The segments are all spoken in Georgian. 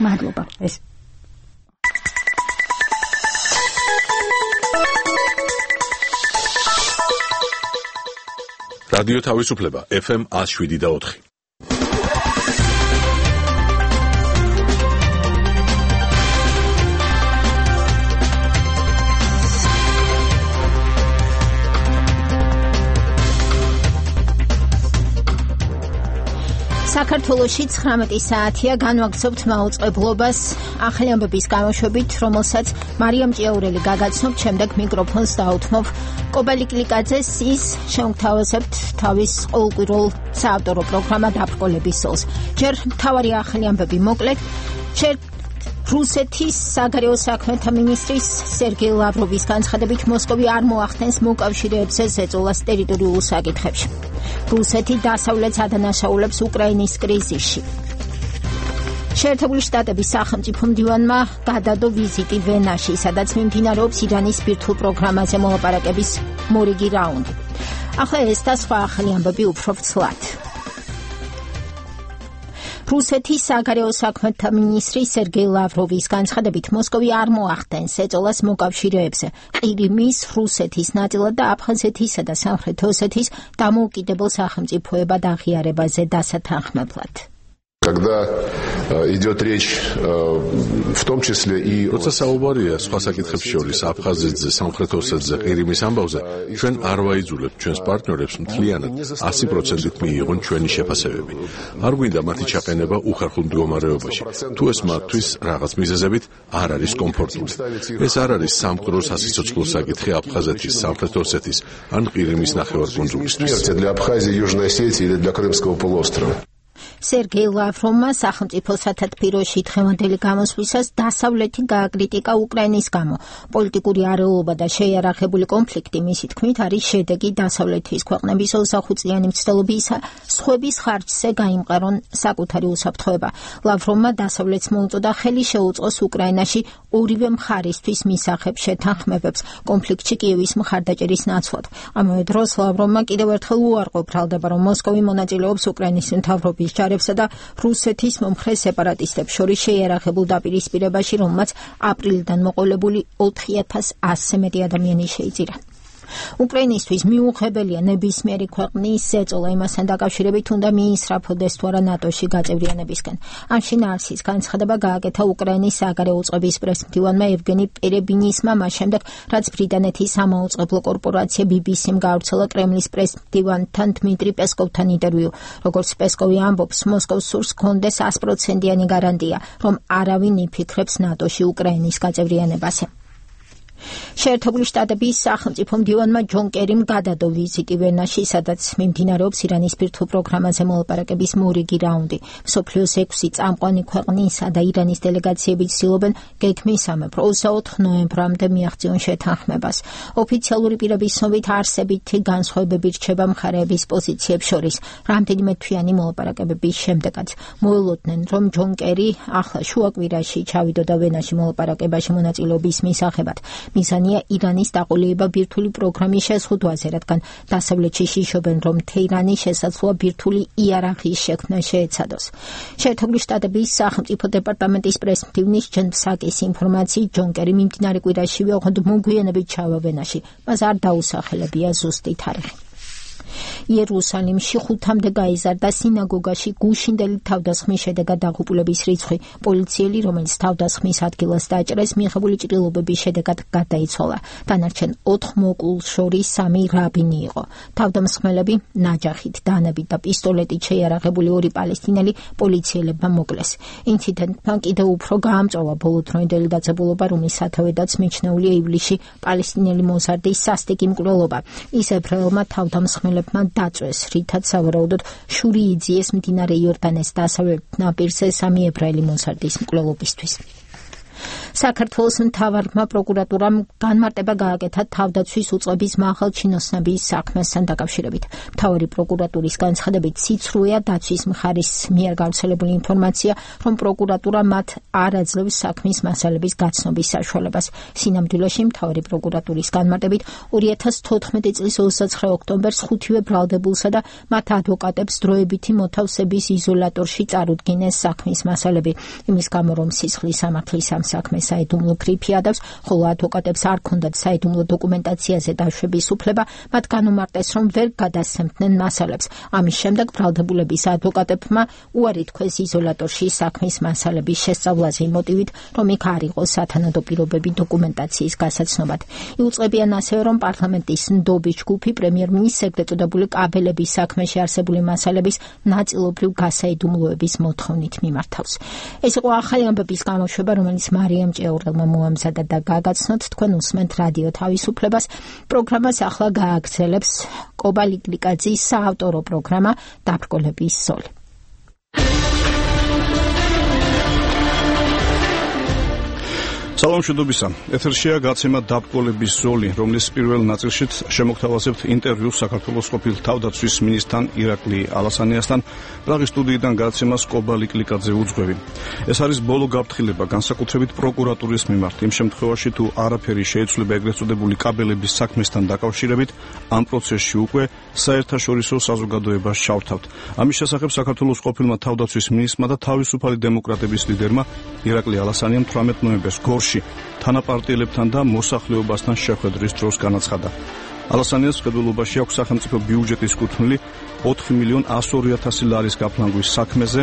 მადლობა. ეს რადიო თავისუფლება FM 107.4. საქართველოში 19 საათია განვაგრძობთ მაუწყებლობას ახალი ამბების გამოშვებით, რომელსაც მარიამ ჭიაურელი გაგაცნობთ, შემდეგ მიკროფონს დაუთმობ კობალი კლიკაძეს, ის შემოგთავაზებთ თავის ყოველკვირეულ საავტორო პროგრამა დაბრკოლების სოლს. ჯერ მთავარი ახალი ამბები მოკლედ, რუსეთის საგარეო საქმეთა მინისტრის სერგეი ლავროვის განცხადებით მოსკოვი არ მოახდენს მოკავშირეებზე ზეწოლას ტერიტორიულ საკითხებში. რუსეთი დასავლეთს ადანაშაულებს უკრაინის კრიზისში. შეერთებული შტატების სახელმწიფო მდივანმა გადადო ვიზიტი ვენაში, სადაც მიმდინარეობს ირანის ბირთვულ პროგრამაზე მოლაპარაკების მორიგი რაუნდი. ახლა ეს და სხვა ახალი ამბები უფრო ვცლად. რუსეთის საგარეო საქმეთა მინისტრის სერგეი ლავროვის განცხადებით მოსკოვი არ მოახდენს ზეწოლას მოკავშირეებზე ყირიმის, რუსეთის ნაწილად და აფხაზეთისა და სამხრეთ ოსეთის დამოუკიდებელ სახელმწიფოებად აღიარებაზე დასათანხმებლად. Когда идет речь в том числе и როცა საუბარია სხვა საკითხებს შორის აფხაზეთზე, სამხრეთ ოსეთზე, ყირიმის ამბავზე, ჩვენ არ ვაიძულებთ ჩვენს პარტნიორებს მთლიანად 100%-ით მიიღონ ჩვენი შეფასებები. არ გვინდა მათი ჩაყენება უხერხულ მდგომარეობაში. თუ ეს მათთვის რაღაც მიზეზებით არ არის კომფორტული. ეს არ არის სამყარო სასიცოცხლო საკითხი აფხაზეთის, სამხრეთ ოსეთის ან ყირიმის ნახევარკუნძულისთვის. для Абхазии, Южной Осетии или для Крымского полуострова. სერგეი ლავროვმა სახელმწიფო სათათბიროში დღევანდელი გამოსვლისას დასავლეთი გააკრიტიკა უკრაინის გამო. პოლიტიკური არეულობა და შეიარაღებული კონფლიქტი, მისი თქმით, არის შედეგი დასავლეთის ქვეყნების ოცახუწლიანი მცდელობისა სხვების ხარჯზე გაიმყარონ საკუთარი უსაფრთხოება. ლავროვმა დასავლეთს მოუწოდა ხელი შეუწყოს უკრაინაში ორივე მხარისთვის მისაღებ შეთანხმებებს კონფლიქტში კიევის მხარდაჭერის ნაცვლად. ამავე დროს ლავროვმა კიდევ ერთხელ უარყო ბრალდება, რომ მოსკოვი მონაწილეობს უკრაინის მთავრობის ჯარებსა და რუსეთის მომხრე სეპარატისტებს შორის შეიარაღებულ დაპირისპირებაში, რომელმაც აპრილიდან მოყოლებული 4100-ზე მეტი ადამიანი შეიწირა. უკრაინისთვის მიუღებელია ნებისმიერი ქვეყნის ზეწოლა იმასთან დაკავშირებით, უნდა მიისრაფოდეს თუ არა ნატოში გაწევრიანებისკენ. ამ შინაარსის განცხადება გააკეთა უკრაინის საგარეო უწყების პრესმდივანმა ევგენი პერებინისმა, მას შემდეგ, რაც ბრიტანეთის სამაუწყებლო კორპორაცია BBC-მ გაავრცელა კრემლის პრესმდივანთან დმიტრი პესკოვთან ინტერვიუ. როგორც პესკოვი ამბობს, მოსკოვს სურს ჰქონდეს 100%-იანი გარანტია, რომ არავინ იფიქრებს ნატოში უკრაინის გაწევრიანებაზე. შეერთებული შტატების სახელმწიფო მდივანმა ჯონ კერიმ გადადო ვიზიტი ვენაში, სადაც მიმდინარეობს ირანის ბირთვულ პროგრამაზე მოლაპარაკების მორიგი რაუნდი. მსოფლიოს 6 წამყვანი ქვეყნისა და ირანის დელეგაციები ცდილობენ გეგმისამებრ 24 ნოემბრამდე მიაღწიონ შეთანხმებას. ოფიციალური პირების ცნობით არსებითი განსხვავებები რჩება მხარეების პოზიციებს შორის. რამდენიმე თვიანი მოლაპარაკებების შემდეგაც მოელოდნენ, რომ ჯონ კერი ახლა შუაკვირაში ჩავიდოდა ვენაში მოლაპარაკებაში მონაწილეობის მისაღებად. მიზანია ირანის დაყოლება ბირთვული პროგრამის შეზღუდვაზე, რადგან დასავლეთში შიშობენ, რომ თეირანი შესაძლოა ბირთვული იარაღის შექმნა შეეცადოს. შეერთებული შტატების სახელმწიფო დეპარტამენტის პრესმდივნის ჯენ ფსაკის ინფორმაციით, ჯონ კერი მიმდინარე კვირაშივე ოღონდ მოგვიანებით ჩავა ვენაში, მას არ დაუსახელებია ზუსტი თარიღი. იერუსალიმში 5-მდე გაიზარდა სინაგოგაში გუშინდელი თავდასხმის შედეგად დაღუპულების რიცხვი. პოლიციელი, რომელიც თავდასხმის ადგილას დაჭრეს, მიღებული ჭრილობების შედეგად გარდაიცვალა. დანარჩენ 4 მოკლულს შორის 3 რაბინი იყო. თავდამსხმელები ნაჯახით, დანებით და პისტოლეტით შეიარაღებული 2 პალესტინელი პოლიციელებმა მოკლეს. ინციდენტმა კიდევ უფრო გაამწვავა ბოლოდროინდელი დაძაბულობა, რომლის სათავედაც მიჩნეულია ივლისში პალესტინელი მოზარდის სასტიკი მკვლელობა. ის ებრაელმა თავდამსხმელებმა დაწვეს, რითაც სავარაუდოდ შური იძიეს მდინარე იორდანეს დასავლეთ ნაპირზე 3 ებრაელი მოზარდის მკვლელობისთვის. საქართველოს მთავარმა პროკურატურამ განმარტება გააკეთა თავდაცვის უწყების მაღალ ჩინოსნების საქმესთან დაკავშირებით. მთავარი პროკურატურის განცხადებით ციცრუეა დაცვის მხარის მიერ გავრცელებული ინფორმაცია, რომ პროკურატურა მათ არ აძლევს საქმის მასალების გაცნობის საშუალებას. სინამდვილეში მთავარი პროკურატურის განმარტებით 2014 წლის 29 ოქტომბერს 5-ვე ბრალდებულსა და მათ ადვოკატებს დროებითი მოთავსების იზოლატორში წარუდგინეს საქმის მასალები. იმის გამო, რომ სისხლის სამართლის ამ საქმეს საიდუმლო გრიფი ადავს, ხოლო ადვოკატებს არ ქონდათ საიდუმლო დოკუმენტაციაზე დაშვების უფლება, მათ განუმარტეს, რომ ვერ გადასცემდნენ მასალებს. ამის შემდეგ ბრალდებულების ადვოკატებმა უარი თქვეს იზოლატორში საქმის მასალების შესწავლაზე მოტივით, რომ იქ არ იყო სათანადო პირობები დოკუმენტაციის გასაცნობად. იუწყებიან ასევე, რომ პარლამენტის ნდობის ჯგუფი პრემიერ-მინისტრს ეგრეთ წოდებული კაბელების საქმეში არსებული მასალების ნაწილობრივ გასაიდუმლოების მოთხოვნით მიმართავს. ეს იყო ახალი ამბების გამოშვება, რომელიც მარიამ ჭეურელმა მოამზადა და გაგაცნოთ. თქვენ უსმენთ რადიო თავისუფლებას. პროგრამას ახლა გააგრძელებს კობა ლიკლიკაძის საავტორო პროგრამა დაბრკოლების ზოლი. სალამ მშვიდობისა. ეთერშია გაცემა დაბრკოლების ზოლი, რომლის პირველ ნაწილშიც შემოგთავაზებთ ინტერვიუს საქართველოს ყოფილ თავდაცვის მინისტრთან ირაკლი ალასანიასთან. პრაღის სტუდიიდან გაცემას კობა ლიკლიკაძე უძღვევი. ეს არის ბოლო გაფრთხილება განსაკუთრებით პროკურატურის მიმართ. იმ შემთხვევაში თუ არაფერი შეიცვლება ეგრეთ წოდებული კაბელების საქმესთან დაკავშირებით, ამ პროცესში უკვე საერთაშორისო საზოგადოებას ჩავთავთ. ამის შესახებ საქართველოს ყოფილმა თავდაცვის მინისტრმა და თავისუფალი დემოკრატების ლიდერმა ირაკლი ალასანიამ 18 ნოემბერს თანაპარტიელებთან და მოსახლეობასთან შეხვედრის დროს განაცხადა. ალასანიას მხედველობაში აქვს სახელმწიფო ბიუჯეტის კუთვნილი 4.102.000 ლარის გაფლანგვის საქმეზე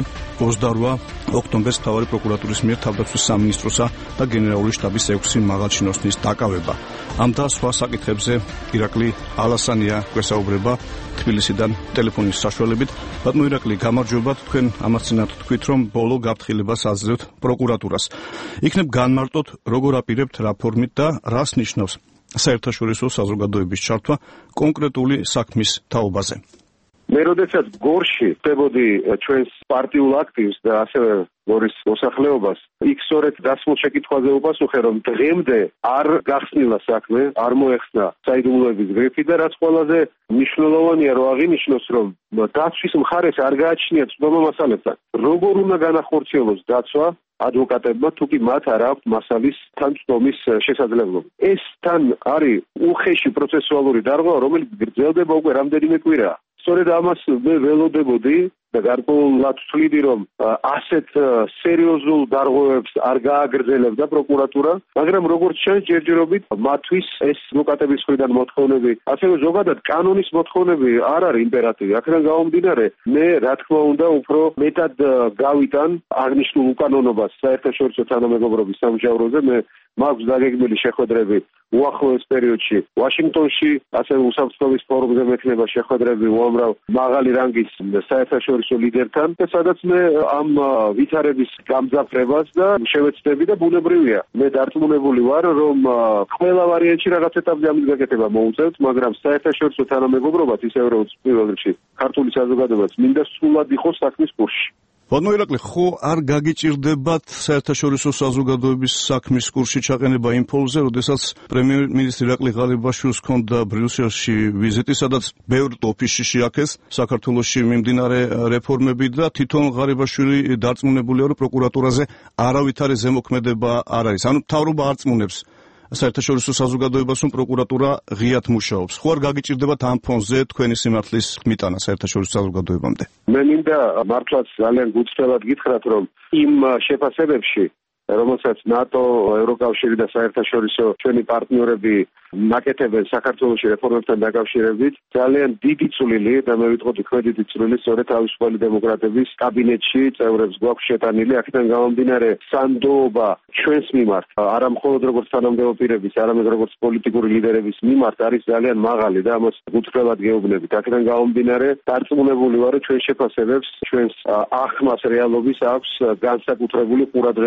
28 ოქტომბერს მთავარი პროკურატურის მიერ თავდაცვის სამინისტროსა და გენერალური შტაბის 6 მაღალჩინოსნის დაკავება. ამ და სხვა საკითხებზე ირაკლი ალასანია გვესაუბრება თბილისიდან ტელეფონის საშუალებით. ბატონო ირაკლი, გამარჯვებათ. თქვენ ამას წინათ თქვით, რომ ბოლო გაფრთხილებას აძლევთ პროკურატურას. იქნებ განმარტოთ, როგორ აპირებთ რა ფორმით და რას ნიშნავს საერთაშორისო საზოგადოების ჩართვა კონკრეტული საქმის თაობაზე. მე როდესაც გორში ხდებოდი ჩვენს პარტიულ აქტივს და ასევე გორის მოსახლეობას, იქ სწორედ დასმულ შეკითხვაზე უპასუხე, რომ დღემდე არ გახსნილა საქმე, არ მოეხსნა საიდუმლოების გრიფი და რაც ყველაზე მნიშვნელოვანია, რომ აღინიშნოს, რომ დაცვის მხარეს არ გააჩნიათ ცნობა მასალებთან. როგორ უნდა განახორციელოს დაცვა ადვოკატებმა, თუ კი მათ არ აქვთ მასალის თან ცნობის შესაძლებლობა. ეს თან არის უხეში პროცესუალური დარღვევა, რომელიც გრძელდება უკვე რამდენიმე კვირაა. სწორედ ამას მე ველოდებოდი და გარკვეულად ვთვლიდი, რომ ასეთ სერიოზულ დარღვევებს არ გააგრძელებდა პროკურატურა, მაგრამ როგორც ჩანს, ჯერჯერობით მათთვის ეს ადვოკატების მხრიდან მოთხოვნები, ასევე ზოგადად კანონის მოთხოვნები არ არის იმპერატივი. აქედან გამომდინარე, მე რა თქმა უნდა უფრო მეტად გავიტან აღნიშნულ უკანონობას საერთაშორისო თანამეგობრობის სამსჯავროზე. მე მაქვს დაგეგმილი შეხვედრები უახლოეს პერიოდში ვაშინგტონში, ასევე უსაფრთხოების ფორუმზე მექნება შეხვედრები უამრავ მაღალი რანგის საერთაშორისო ლიდერთან, და სადაც მე ამ ვითარების გამძაფრებას და შევეცდები და ბუნებრივია. მე დარწმუნებული ვარ, რომ ყველა ვარიანტში რაღაც ეტაპზე ამის გაკეთება მოუწევთ, მაგრამ საერთაშორისო თანამეგობრობაც ისევე როგორც პირველ რიგში ქართული საზოგადოებაც მინდა სრულად იყოს საქმის კურსში. ბატონო ირაკლი, ხო არ გაგიჭირდებათ საერთაშორისო საზოგადოების საქმის კურსში ჩაყენება იმ ფონზე, როდესაც პრემიერ-მინისტრი ირაკლი ღარიბაშვილს ჰქონდა ბრიუსელში ვიზიტი, სადაც ბევრ ოფისში შეაქეს საქართველოში მიმდინარე რეფორმები და თვითონ ღარიბაშვილი დარწმუნებულია, რომ პროკურატურაზე არავითარი ზემოქმედება არ არის. ანუ მთავრობა არ წმუნებს საერთაშორისო საზოგადოებას, რომ პროკურატურა ღიად მუშაობს. ხო არ გაგიჭირდებათ ამ ფონზე თქვენი სიმართლის მიტანა საერთაშორისო საზოგადოებამდე? მე მინდა მართლაც ძალიან გულწრფელად გითხრათ, რომ იმ შეფასებებში, რომელსაც ნატო, ევროკავშირი და საერთაშორისო ჩვენი პარტნიორები ნაკეთებენ საქართველოში რეფორმებთან დაკავშირებით, ძალიან დიდი წვლილი და მე ვიტყოდი ქვედითი წვლილი სწორედ თავისუფალი დემოკრატების კაბინეტში წევრებს გვაქვს შეტანილი. აქედან გამომდინარე, სანდოობა ჩვენს მიმართ, არა მხოლოდ როგორც თანამდებობ პირების, არამედ როგორც პოლიტიკური ლიდერების მიმართ არის ძალიან მაღალი და ამას გულწრფელად გეუბნებით. აქედან გამომდინარე, დარწმუნებული ვარ, ჩვენ შეფასებებს ჩვენს ახმას რეალობის აქვს განსაკუთრებული ყურადღება მინიჭებული.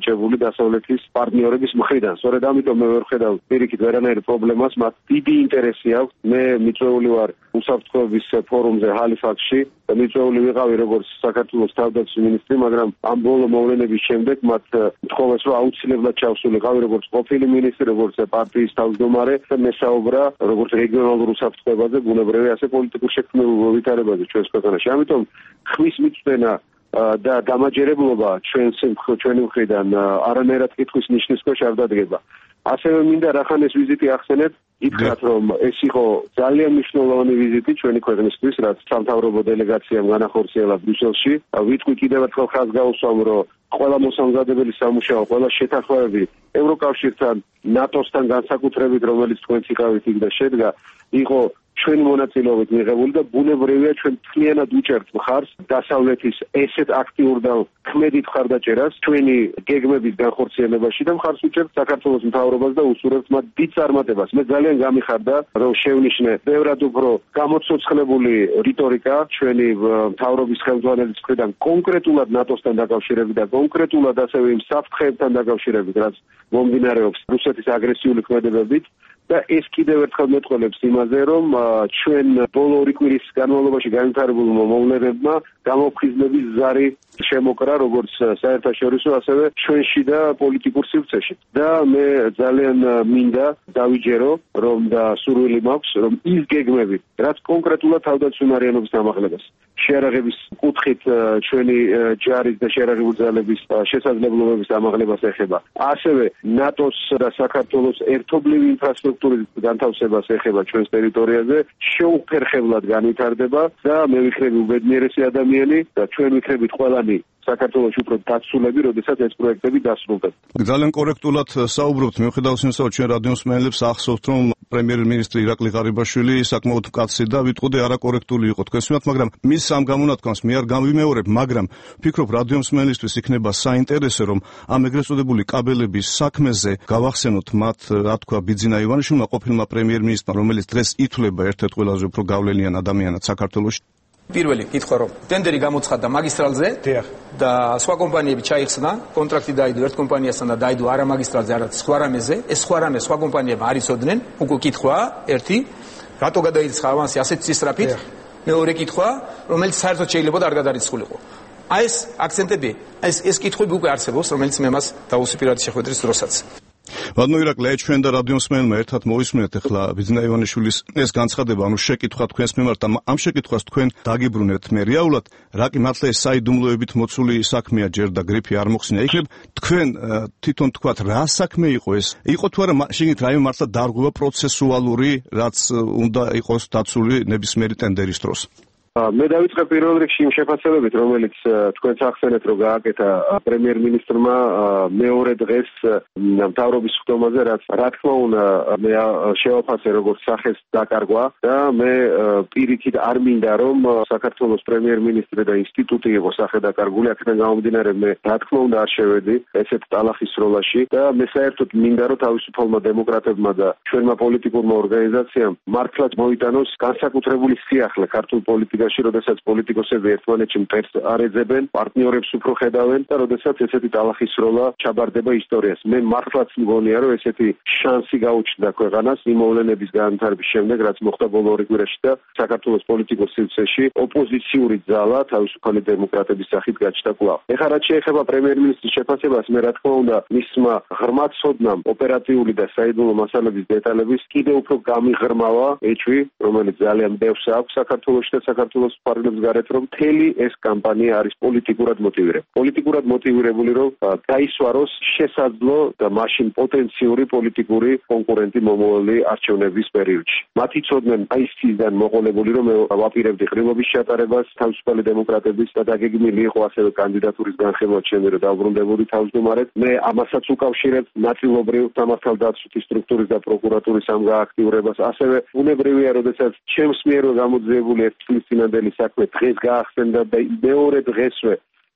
განხორციელებული დასავლეთის პარტნიორების მხრიდან. სწორედ ამიტომ მე ვერ ხედავ პირიქით ვერანაირ პრობლემას, მათ დიდი ინტერესი აქვს. მე მიწვეული ვარ უსაფრთხოების ფორუმზე ჰალიფაქსში და მიწვეული ვიყავი როგორც საქართველოს თავდაცვის მინისტრი, მაგრამ ამ ბოლო მოვლენების შემდეგ მათ თხოვეს, რომ აუცილებლად ჩავსულიყავი როგორც ყოფილი მინისტრი, როგორც პარტიის თავმჯდომარე და მესაუბრა როგორც რეგიონალურ უსაფრთხოებაზე, ბუნებრივი ასე პოლიტიკურ შექმნილ ვითარებაზე ჩვენს ქვეყანაში. ამიტომ ხმის მიწვენა და დამაჯერებლობა ჩვენი მხრიდან არანაირად კითხვის ნიშნის ქვეშ არ დადგება. ასევე მინდა რახან ეს ვიზიტი ახსენეთ, ითხრათ, რომ ეს იყო ძალიან მნიშვნელოვანი ვიზიტი ჩვენი ქვეყნისთვის, რაც სამთავრობო დელეგაციამ განახორციელა ბრიუსელში. ვიტყვი კიდევ ერთხელ ხაზს გაუსვამ, რომ ყველა მოსამზადებელი სამუშაო, ყველა შეთანხმებები ევროკავშირთან, ნატოსთან განსაკუთრებით, რომელიც თქვენც იყავით იქ და შედგა, იყო ჩვენი მონაწილეობით მიღებული და ბუნებრივია ჩვენ მთლიანად უჭერთ მხარს დასავლეთის ესეთ აქტიურ და ქმედით მხარდაჭერას ჩვენი გეგმების განხორციელებაში და მხარს უჭერთ საქართველოს მთავრობას და უსურვებთ მათ დიდ წარმატებას. მე ძალიან გამიხარდა, რომ შევნიშნე ბევრად უფრო გამოცოცხლებული რიტორიკა ჩვენი მთავრობის ხელმძღვანელის მხრიდან კონკრეტულად ნატოსთან დაკავშირებით და კონკრეტულად ასევე იმ საფრთხეებთან დაკავშირებით, რაც მომდინარეობს რუსეთის აგრესიული ქმედებებით. და ეს კიდევ ერთხელ მეტყველებს იმაზე, რომ ჩვენ ბოლო 2 კვირის განმავლობაში განვითარებულმა მოვლენებმა გამოფხიზნების ზარი შემოკრა როგორც საერთაშორისო, ასევე ჩვენში და პოლიტიკურ სივრცეში. და მე ძალიან მინდა დავიჯერო, რომ და სურვილი მაქვს, რომ ის გეგმები, რაც კონკრეტულად თავდაცვისმარიანობის დამახლებას, შეარაღების კუთხით ჩვენი ჯარის და შეარაღებული ძალების შესაძლებლობების დამახლებას ეხება, ასევე ნატოს და საქართველოს ერთობლივი ინფრასტრუქტურის განთავსებას ეხება ჩვენს ტერიტორიაზე, შეუფერხებლად განვითარდება და მე ვიქნები უბედნიერესი ადამიანი და ჩვენ ვიქნებით ყველანი საქართველოში უფრო დაცულები, როდესაც ეს პროექტები დასრულდება. ძალიან კორექტულად საუბრობთ, მიუხედავად იმისა, რომ ჩვენ რადიოს მსმენელებს ახსოვთ, რომ პრემიერ-მინისტრი ირაკლი ღარიბაშვილი საკმაოდ კაცი და ვიტყოდე არაკორექტული იყო თქვენს მიმართ, მაგრამ მის ამ გამონათქვამს მე არ გამვიმეორებ, მაგრამ ვფიქრობ რადიო მსმენელისთვის იქნება საინტერესო, რომ ამ ეგრეთ წოდებული კაბელების საქმეზე გავახსენოთ მათ, რა თქვა, ბიძინა ივანიშვილმა, ყოფილმა პრემიერ-მინისტრმა, რომელიც დღეს ითვლება ერთ-ერთ ყველაზე უფრო გავლენიან ადამიანად საქართველოში. პირველი კითხვა, რომ ტენდერი გამოცხადდა მაგისტრალზე და სხვა კომპანიები ჩაიხსნა, კონტრაქტი დაიდო ერთ კომპანიასთან და დაიდო არა მაგისტრალზე, არამედ სხვა რამეზე. ეს სხვა რამე სხვა კომპანიებმა არ იცოდნენ. უკვე კითხვა ერთი, რატო გადაირიცხა ავანსი ასეთ სისწრაფით? მეორე კითხვა, რომელიც საერთოდ შეიძლება არ გადარიცხულიყო. აი ეს აქცენტები, ეს კითხვები უკვე არსებობს, რომელიც მე მას დავუსვი პირადი შეხვედრის დროსაც. ბატონო ირაკლი, ჩვენ და რადიო მსმენელმა ერთად მოვისმენთ ახლა ბიძინა ივანიშვილის ეს განცხადება, ანუ შეკითხვა თქვენს მიმართ, ამ შეკითხვას თქვენ დაგიბრუნებთ მე რეალურად, რა კი მართლა ეს საიდუმლოებით მოცული საქმეა ჯერ და გრიფი არ მოხსნია. იქნებ თქვენ თვითონ თქვათ რა საქმე იყო ეს? იყო თუ არა შეგით რაიმე მართლა დარღვევა პროცესუალური, რაც უნდა იყოს დაცული ნებისმიერი ტენდერის დროს? მე დავიწყე პირველ რიგში იმ შეფასებებით, რომელიც თქვენც ახსენეთ, რომ გააკეთა პრემიერ-მინისტრმა მეორე დღეს მთავრობის ხდომაზე, რაც რა თქმა უნდა მე შევაფასე როგორც სახეს დაკარგვა და მე პირიქით არ მინდა, რომ საქართველოს პრემიერ-მინისტრი და ინსტიტუტი იყოს სახე დაკარგული, აქედან გამომდინარე მე რა თქმა უნდა არ შევედი ესეთ ტალახის როლაში და მე საერთოდ მინდა, რომ თავისუფალმა დემოკრატებმა და ჩვენმა პოლიტიკურმა ორგანიზაციამ მართლაც მოიტანოს განსაკუთრებული სიახლე ქართულ პოლიტიკაში, როდესაც პოლიტიკოსები ერთმანეთში მტერს არ ეძებენ, პარტნიორებს უფრო ხედავენ და როდესაც ესეთი ტალახის როლა ჩაბარდება ისტორიას. მე მართლაც მგონია, რომ ესეთი შანსი გაუჩნდა ქვეყანას იმ მოვლენების განვითარების შემდეგ, რაც მოხდა ბოლო 2 კვირაში და საქართველოს პოლიტიკურ სივრცეში ოპოზიციური ძალა თავისუფალი დემოკრატების სახით გაჩნდა კვლავ. ეხლა რაც შეეხება პრემიერ-მინისტრის შეფასებას, მე რა თქმა უნდა მისმა ღრმად ცოდნამ ოპერატიული და საიდუმლო მასალების დეტალების კიდევ უფრო გამიღრმავა ეჭვი, რომელიც ძალიან ბევრს აქვს საქართველოში და საქართველოს პარლამენტის გარეთ, რომ მთელი ეს კამპანია არის პოლიტიკურად მოტივირებული. პოლიტიკურად მოტივირებული, რომ გაისვაროს შესაძლო და მაშინ პოტენციური პოლიტიკური კონკურენტი მომავალი არჩევნების პერიოდში. მათ იცოდნენ აი ისიდან მოყოლებული, რომ ვაპირებდი ყრილობის ჩატარებას თავისუფალი დემოკრატების და დაგეგმილი იყო ასევე კანდიდატურის განხილვა ჩემი, რომ დავბრუნდებოდი თავმჯდომარედ. მე ამასაც უკავშირებ ნაწილობრივ სამართალდაცვითი სტრუქტურის და პროკურატურის ამ გააქტიურებას. ასევე უნებრივია, როდესაც ჩემს მიერვე გამოძიებული ერთ წლის წინანდელი საქმე დღეს გაახსენდა და მეორე დღესვე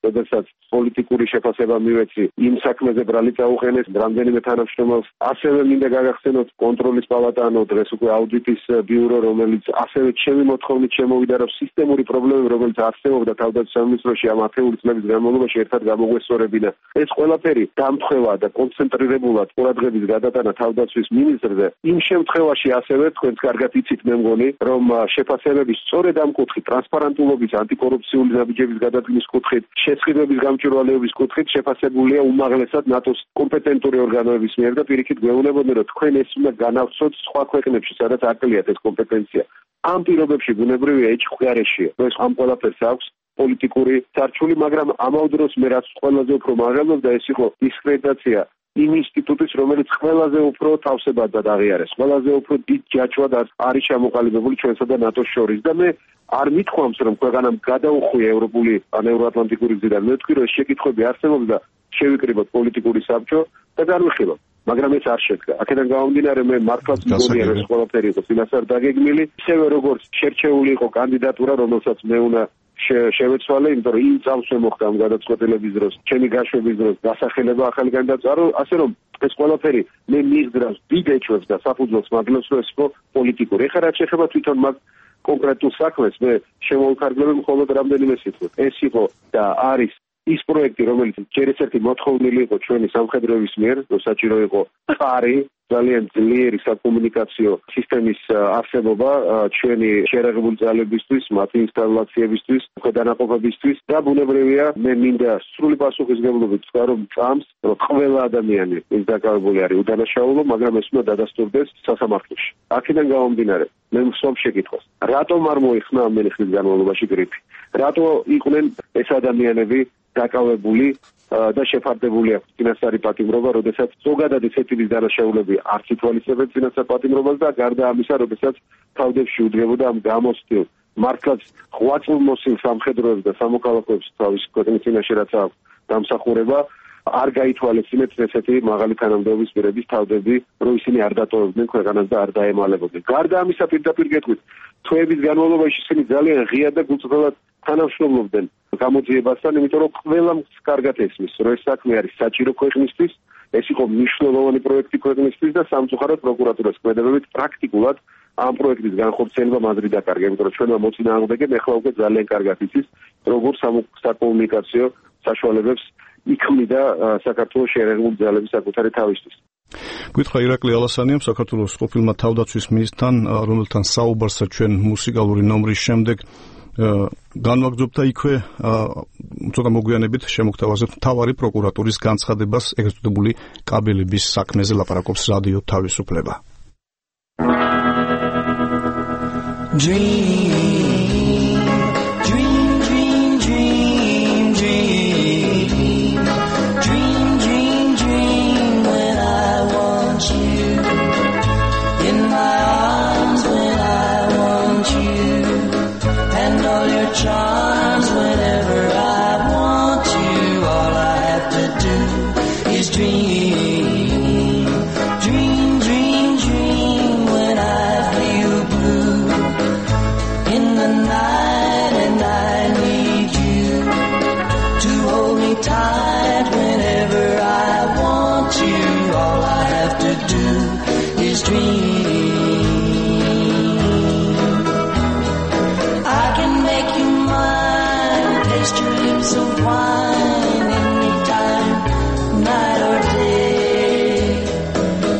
როდესაც პოლიტიკური შეფასება მივეცი, იმ საქმეზე ბრალი წაუყენეს რამდენიმე თანამშრომელს. ასევე მინდა გაგახსენოთ კონტროლის პალატა, ანუ დღეს უკვე აუდიტის ბიურო, რომელიც ასევე ჩემი მოთხოვნით შემოვიდა, რომ სისტემური პრობლემები, რომელიც არსებობდა თავდაცვის სამინისტროში ამ 10 წლების განმავლობაში ერთად გამოგვესწორებინა. ეს ყველაფერი დამთხევა და კონცენტრირებულად ყურადღების გადატანა თავდაცვის მინისტრზე. იმ შემთხვევაში ასევე თქვენც კარგად იცით, მე მგონი, რომ შეფასებების სწორედ ამ კუთხით, ტრანსპარენტულობის, ანტიკორუფციული ნაბიჯების გადადგმის კუთხით, შესყიდვების გამჭვირვალეობის კუთხით შეფასებულია უმაღლესად ნატოს კომპეტენტური ორგანოების მიერ და პირიქით გვეუბნებოდნენ, რომ თქვენ ეს უნდა განავსოთ სხვა ქვეყნებში, სადაც აკლიათ ეს კომპეტენცია. ამ პირობებში ბუნებრივია ეჭვგარეშეა, რომ ეს ამ ყველაფერს აქვს პოლიტიკური სარჩული, მაგრამ ამავდროულად მე რაც ყველაზე უფრო მაღალობდა, ეს იყო დისკრედიტაცია იმ ინსტიტუტის, რომელიც ყველაზე უფრო თავსებადად აღიარეს, ყველაზე უფრო დიდ ჯაჭვად არის ჩამოყალიბებული ჩვენსა და ნატოს შორის და მე არ მithქვამს, რომ ქვეყანამ გადაუხვია ევროპული ან ევროატლანტიკური გზიდან. მე ვთქვი, რომ ეს შეკითხვები არსებობს და შევიკრიბოთ პოლიტიკური საბჭო და განვიხილოთ. მაგრამ ეს არ შედგა. აქედან გამომდინარე მე მართლაც მგონია, რომ ეს ყველაფერი იყო წინასწარ დაგეგმილი, ისევე როგორც შერჩეული იყო კანდიდატურა, რომელსაც მე უნდა შევეცვალე, იმიტომ რომ იმ წამს მოხდა ამ გადაწყვეტილების დროს, ჩემი გაშვების დროს დასახელება ახალი კანდიდატურა, ასე რომ ეს ყველაფერი მე მიგდრავს დიდ ეჭვებს და საფუძველს მაგლებს, რომ ეს იყო პოლიტიკური. ეხლა რაც შეეხება თვითონ მაგ კონკრეტულ საქმეს, მე შემოვიქარგლები მხოლოდ რამდენიმე სიტყვით. ეს იყო და არის ის პროექტი, რომელიც ჯერ ერთ-ერთი მოთხოვნილი იყო ჩვენი სამხედროების მიერ, რომ საჭირო იყო ყარი, ძალიან ძლიერი საკომუნიკაციო სისტემის არსებობა ჩვენი შეერაღებული ძალებისთვის, მათი ინსტალაციებისთვის, ქვედანაყოფებისთვის და ბუნებრივია, მე მინდა სრული პასუხისმგებლობით ვთქვა, რომ წამს, რომ ყველა ადამიანი ის დაკავებული არის უდანაშაულო, მაგრამ ეს უნდა დადასტურდეს სასამართლოში. აქედან გამომდინარე, მე მსვამ შეკითხვას, რატომ არ მოიხსნა ამ ხნის განმავლობაში გრიფი? რატო იყვნენ ეს ადამიანები დაკავებული და შეფარდებული აქვს წინასწარი პატიმრობა, როდესაც ზოგადად ესეთი დანაშაულები არც ითვალისწინებენ წინასწარ პატიმრობას და გარდა ამისა, როდესაც თავდებში უდგებოდა ამ გამოსtildeულ მართლაც ღვაწლმოსილ სამხედროებს და სამოქალაქოებს თავის ქვეყნის წინაშე რაც აქვს დამსახურება, არ გაითვალისწინეთ ესეთი მაღალი თანამდებობის პირების თავდები, რომ ისინი არ დატოვებდნენ ქვეყანას და არ დაემალებოდნენ. გარდა ამისა, პირდაპირ გეტყვით, თვეების განმავლობაში ისინი ძალიან ღია და გულწრფელად თანამშრომლობდნენ გამოძიებასთან, იმიტომ რომ ყველამ კარგად ესმის, რომ ეს საქმე არის საჭირო ქვეყნისთვის, ეს იყო მნიშვნელოვანი პროექტი ქვეყნისთვის და სამწუხაროდ პროკურატურას ქმედებებით პრაქტიკულად ამ პროექტის განხორციელება მადრი დაკარგა, იმიტომ რომ ჩვენმა მოწინააღმდეგემ ეხლა უკვე ძალიან კარგად იცის, როგორ საკომუნიკაციო საშუალებებს იქმნიდა საქართველოს შეერაღებული ძალების საკუთარი თავისთვის. გითხრა ირაკლი ალასანიამ, საქართველოს ყოფილმა თავდაცვის მინისტრთან, რომელთან საუბარსა ჩვენ მუსიკალური ნომრის შემდეგ განვაგრძობთ და იქვე ცოტა მოგვიანებით შემოგთავაზებთ მთავარი პროკურატურის განცხადებას ეგრეთ წოდებული კაბელების საქმეზე ლაპარაკობს რადიო თავისუფლება. Charms whenever I want you, all I have to do is dream, dream, dream, dream when I feel blue in the night and I need you to hold me tight whenever I want you, all I have to do is dream. Your lips of wine anytime, night or day.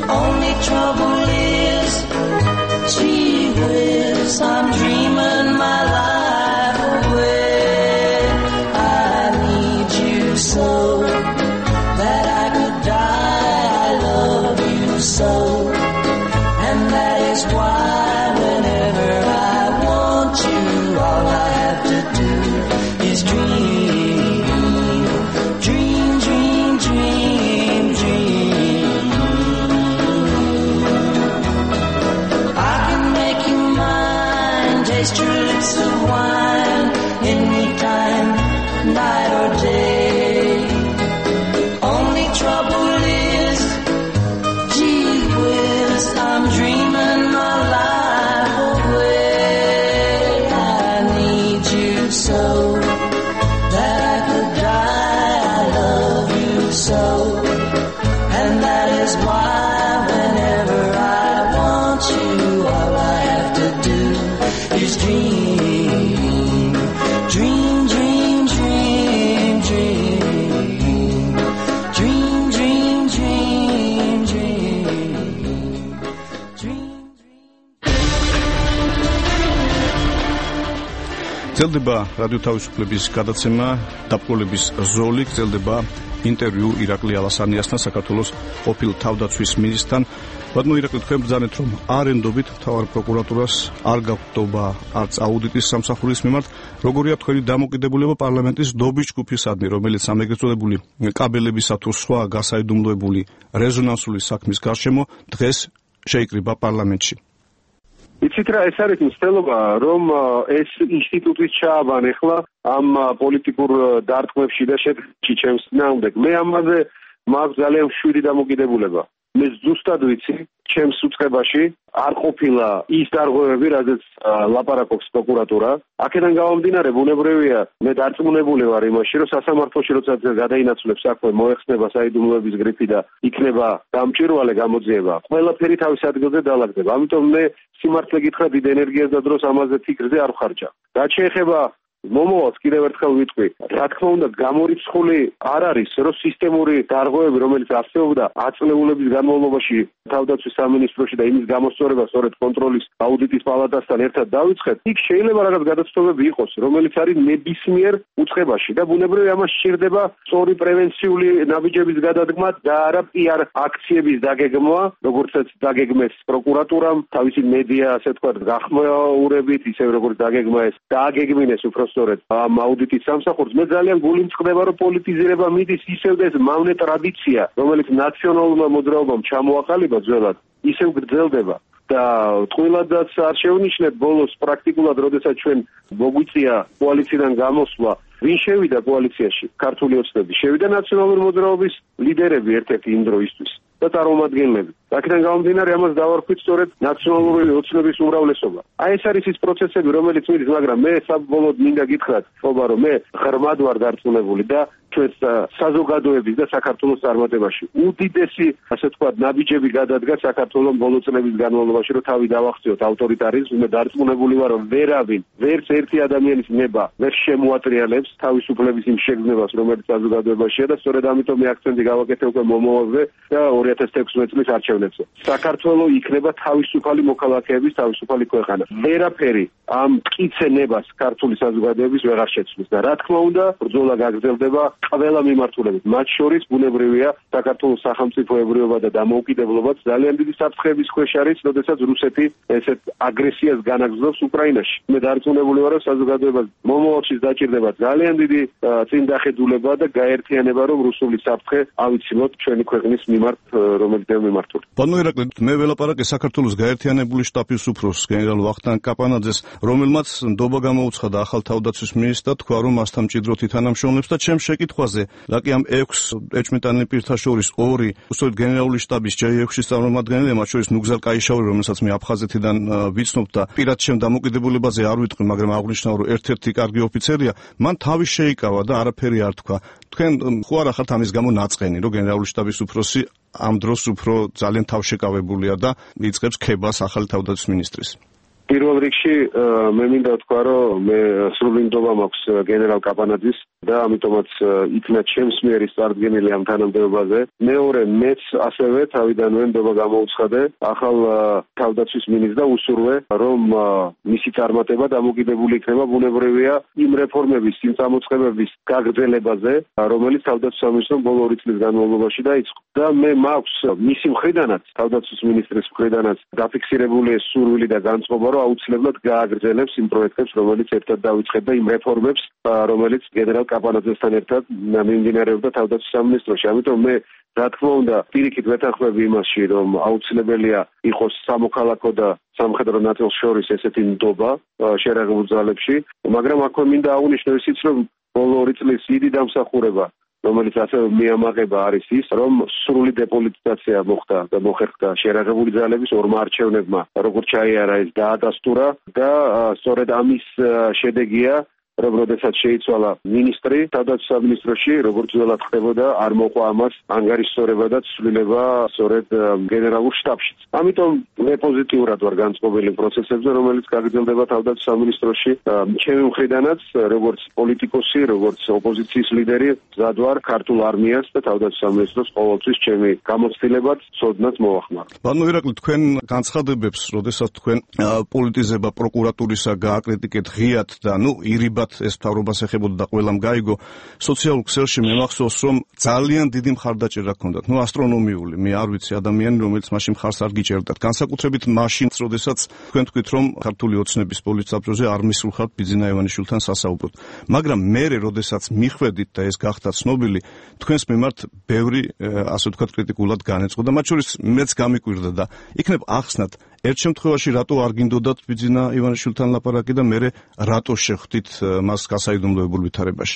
გრძელდება რადიო თავისუფლების გადაცემა დაპყრობების ზოლი, გრძელდება ინტერვიუ ირაკლი ალასანიასთან, საქართველოს ყოფილ თავდაცვის მინისტრთან. ბატონო ირაკლი, თქვენ ბრძანეთ, რომ არ ენდობით მთავარ პროკურატურას, არ გაგვხდება არც აუდიტის სამსახურის მიმართ. როგორია თქვენი დამოკიდებულება პარლამენტის დობის ჯგუფისადმი, რომელიც ამ ეგრეთ წოდებული კაბელებისა თუ სხვა გასაიდუმლოებული რეზონანსული საქმის გარშემო დღეს შეიკრიბა პარლამენტში? იცით რა, ეს არის მცდელობა, რომ ეს ინსტიტუტის ჩააბან ახლა ამ პოლიტიკურ დარტყმებში და შედგენაში ჩემს წინააღმდეგ. მე ამაზე მაქვს ძალიან მშვიდი დამოკიდებულება. მე ზუსტად ვიცი, ჩემს უწყებაში არ ყოფილა ის დარღვევები, რაზეც ლაპარაკობს პროკურატურა. აქედან გამომდინარე, ბუნებრივია, მე დარწმუნებული ვარ იმაში, რომ სასამართლოში როცა გადაინაცვლებს საქმე, მოეხსნება საიდუმლოების გრიფი და იქნება გამჭვირვალე გამოძიება, ყველაფერი თავის ადგილზე დაალაგდება. ამიტომ მე სიმართლე გითხრა, დიდ ენერგიას და დროს ამაზე ფიქრზე არ ვხარჯა. რაც შეეხება მომავალს კიდევ ერთხელ ვიტყვი, რა თქმა უნდა, გამორიცხული არ არის, რომ სისტემური დარღვევები, რომელიც არსებობდა აწლეულების განმავლობაში თავდაცვის სამინისტროში და იმის გამოსწორება სწორედ კონტროლის აუდიტის პალატასთან ერთად დავიწყეთ, იქ შეიძლება რაღაც გადაწყვეტები იყოს, რომელიც არის ნებისმიერ უწყებაში და ბუნებრივია ამას სჭირდება სწორი პრევენციული ნაბიჯების გადადგმა და არა პიარ აქციების დაგეგმვა, როგორცაც დაგეგმეს პროკურატურამ, თავისი მედია, ასე ვთქვათ, გახმაურებით, ისე როგორც დაგეგმა ეს დააგეგმინეს უფრო სწორედ ამ აუდიტის სამსახურს. მე ძალიან გული მწყდება, რომ პოლიტიზირება მიდის ისევ და ეს მავნე ტრადიცია, რომელიც ნაციონალურმა მოძრაობამ ჩამოაყალიბა ძველად, ისევ გრძელდება. და ტყუილადაც არ შევნიშნეთ ბოლოს პრაქტიკულად, როდესაც ჩვენ მოგვიწია კოალიციიდან გამოსვლა, ვინ შევიდა კოალიციაში? ქართული ოცნები, შევიდა ნაციონალური მოძრაობის ლიდერები ერთ-ერთი იმ დროისთვის და წარმომადგენლები. აქედან გამომდინარე, ამას დავარქვით სწორედ ნაციონალური ოცნების უმრავლესობა. აი ეს არის ის პროცესები, რომელიც მიდის, მაგრამ მე საბოლოოდ მინდა გითხრათ, ხობა, რომ მე ღრმად ვარ დარწმუნებული და ჩვენს საზოგადოების და საქართველოს წარმატებაში უდიდესი, ასე ვთქვათ, ნაბიჯები გადადგა საქართველოს ბოლო წლების განმავლობაში, რომ თავი დავახციოთ ავტორიტარიზმს. მე დარწმუნებული ვარ, რომ ვერავინ, ვერც ერთი ადამიანის ნება ვერ შემოატრიალებს თავისუფლების იმ შეგრძნებას, რომელიც საზოგადოებაშია და სწორედ ამიტომ მე აქცენტი გავაკეთე უკვე მომავალზე და 2016 წლის არჩევნებზე. საქართველო იქნება თავისუფალი მოქალაქეების თავისუფალი ქვეყანა. ვერაფერი ამ მტკიცე ნებას ქართული საზოგადოების ვეღარ შეცვლის და რა თქმა უნდა, ბრძოლა გაგრძელდება ყველა მიმართულებით. მათ შორის ბუნებრივია საქართველოს სახელმწიფოებრიობა და დამოუკიდებლობაც ძალიან დიდი საფრთხების ქვეშ არის, როდესაც რუსეთი ესეთ აგრესიას განაგრძობს უკრაინაში. მე დარწმუნებული ვარ, რომ საზოგადოებას მომავალში დაჭირდება ძალიან დიდი წინდახედულება და გაერთიანება, რომ რუსული საფრთხე ავიცილოთ ჩვენი ქვეყნის მიმართ, რომელიც მიმართული. ბატონო ირაკლი, მე ველაპარაკე საქართველოს გაერთიანებული შტაბის უფროს გენერალ ვახტანგ კაპანაძეს, რომელმაც ნდობა გამოუცხადა ახალ თავდაცვის მინისტრად, თქვა, რომ მასთან მჭიდროდ ითანამშრომლებს და ჩემს შეკითხვაზე, რაკი ამ 6 ეჭვმიტანილ პირთა შორის 2 უსწორედ გენერალური შტაბის J6-ის წარმომადგენელია, მათ შორის ნუგზარ კაიშაური, რომელსაც მე აფხაზეთიდან ვიცნობ და პირად ჩემ დამოკიდებულებაზე არ ვიტყვი, მაგრამ აღნიშნავ, რომ ერთ-ერთი კარგი ოფიცერია, მან თავი შეიკავა და არაფერი არ თქვა. თქვენ ხო არ ახართ ამის გამო ნაწყენი, რომ გენერალური შტაბის უფროსი ამ დროს უფრო ძალიან თავშეკავებულია და იწყებს ქებას ახალი თავდაცვის მინისტრის? პირველ რიგში მე მინდა ვთქვა, რომ მე სრული ნდობა მაქვს გენერალ კაპანაძის და ამიტომაც იქნა ჩემს მიერ ის წარდგენილი ამ თანამდებობაზე. მეორე, მეც ასევე თავიდანვე ნდობა გამოუცხადე ახალ თავდაცვის მინისტრს და უსურვე, რომ მისი წარმატება დამოკიდებული იქნება ბუნებრივია იმ რეფორმების, იმ წამოწყებების გაგრძელებაზე, რომელიც თავდაცვის სამინისტრომ ბოლო 2 წლის განმავლობაში დაიწყო. და მე მაქვს მისი მხრიდანაც, თავდაცვის მინისტრის მხრიდანაც დაფიქსირებული ეს სურვილი და განწყობა, რომ აუცილებლად გააგრძელებს იმ პროექტებს, რომელიც ერთად დავიწყეთ და იმ რეფორმებს, რომელიც გენერალ კაპანაძესთან ერთად მიმდინარეობდა თავდაცვის სამინისტროში. ამიტომ მე რა თქმა უნდა პირიქით ვეთანხმები იმასში, რომ აუცილებელია იყოს სამოქალაქო და სამხედრო ნაწილს შორის ესეთი ნდობა შერაღებულ ძალებში, მაგრამ აქვე მინდა აღვნიშნო ისიც, რომ ბოლო 2 წლის დიდი დამსახურება, რომელიც ასევე მიამაღება, არის ის, რომ სრული დეპოლიტიზაცია მოხდა და მოხერხდა შერაღებული ძალების 2 არჩევნებმა, როგორც ჩაიარა ეს დაადასტურა და სწორედ ამის შედეგია რომ როდესაც შეიცვალა მინისტრი თავდაცვის სამინისტროში, როგორც ძველად ხდებოდა, არ მოყვა ამას ანგარიშსწორება და ცვლილება სწორედ გენერალურ შტაბშიც. ამიტომ მე პოზიტიურად ვარ განწყობილი პროცესებზე, რომელიც გაგრძელდება თავდაცვის სამინისტროში. ჩემი მხრიდანაც, როგორც პოლიტიკოსი, როგორც ოპოზიციის ლიდერი, მზად ვარ ქართულ არმიას და თავდაცვის სამინისტროს ყოველთვის ჩემი გამოცდილებად სოდნაც მოვახმარ. ბატონო ირაკლი, თქვენ განცხადებებს, როდესაც თქვენ პოლიტიზება პროკურატურისა გააკრიტიკეთ ღიად და ირიბად ეს მთავრობას ეხებოდა და ყველამ გაიგო, სოციალურ ქსელში მე მახსოვს, რომ ძალიან დიდი მხარდაჭერა ჰქონდათ. ასტრონომიული, მე არ ვიცი ადამიანი, რომელიც მაშინ მხარს არ გიჭერდათ. განსაკუთრებით მაშინ, როდესაც თქვენ თქვით, რომ ქართული ოცნების პოლიტსაბჭოზე არ მისულხართ ბიძინა ივანიშვილთან სასაუბროდ. მაგრამ მერე, როდესაც მიხვედით და ეს გახდა ცნობილი, თქვენს მიმართ ბევრი, ასე ვთქვათ, კრიტიკულად განეწყო და მათ შორის მეც გამიკვირდა და იქნებ ახსნათ ერთ შემთხვევაში რატო არ გინდოდათ ბიძინა ივანიშვილთან ლაპარაკი და მერე რატო შეხვდით მას გასაიდუმლოებულ ვითარებაში?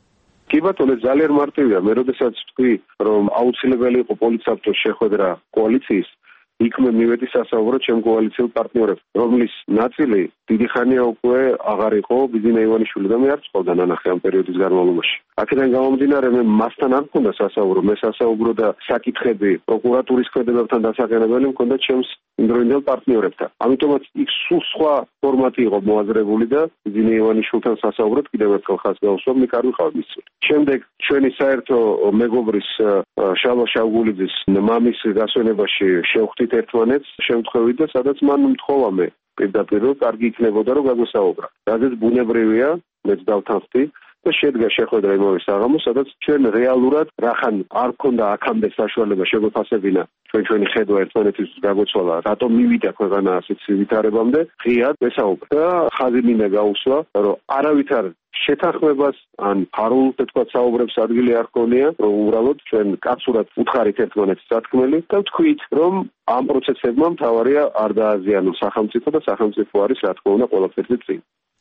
კი ბატონო, ძალიან მარტივია. მე როდესაც ვთქვი, რომ აუცილებელი იყო პოლიტსაბჭოს შეხვედრა კოალიციის, იქ მე მივედი სასაუბრო ჩემ კოალიციურ პარტნიორებს, რომლის ნაწილი დიდი ხანია უკვე აღარ იყო ბიძინა ივანიშვილი და მე არ წავდა ნანახი ამ პერიოდის განმავლობაში. აქედან გამომდინარე მე მასთან არ მქონდა სასაუბრო, მე სასაუბრო და საკითხები პროკურატურის ქმედებებთან დასაყენებელი მქონდა ჩემს იმდროინდელ პარტნიორებთან. ამიტომაც იქ სულ სხვა ფორმატი იყო მოაზრებული და ბიძინა ივანიშვილთან სასაუბროდ კიდევ ერთხელ ხაზს გავუსვა, მე კარგი ხარ მისული. შემდეგ ჩვენი საერთო მეგობრის შალვა შავგულიძის მამის გასვენებაში შევხვდით ერთმანეთს შემთხვევით და სადაც მან მთხოვა მე პირდაპირ რომ კარგი იქნებოდა რომ გაგვესაუბრა. რადგან ბუნებრივია, მეც დავთანხმდი და შედგა შეხვედრა იმავე საღამოს, სადაც ჩვენ რეალურად რახან არ ქონდა აქამდე საშუალება შეგვეფასებინა ჩვენი ხედვა ერთმანეთის გაგვეცვალა, რატომ მივიდა ქვეყანა ასეთ ვითარებამდე, ღიად ვესაუბრა და ხაზი მინდა გაუსვა, რომ არავითარ შეთანხმებას ან ფარულ თქვათ საუბრებს ადგილი არ ქონია, რომ უბრალოდ ჩვენ კაცურად უთხარით ერთმანეთს სათქმელი და ვთქვით, რომ ამ პროცესებმა მთავარია არ დააზიანოს სახელმწიფო და სახელმწიფო არის რა თქმა უნდა ყველაფერზე წინ.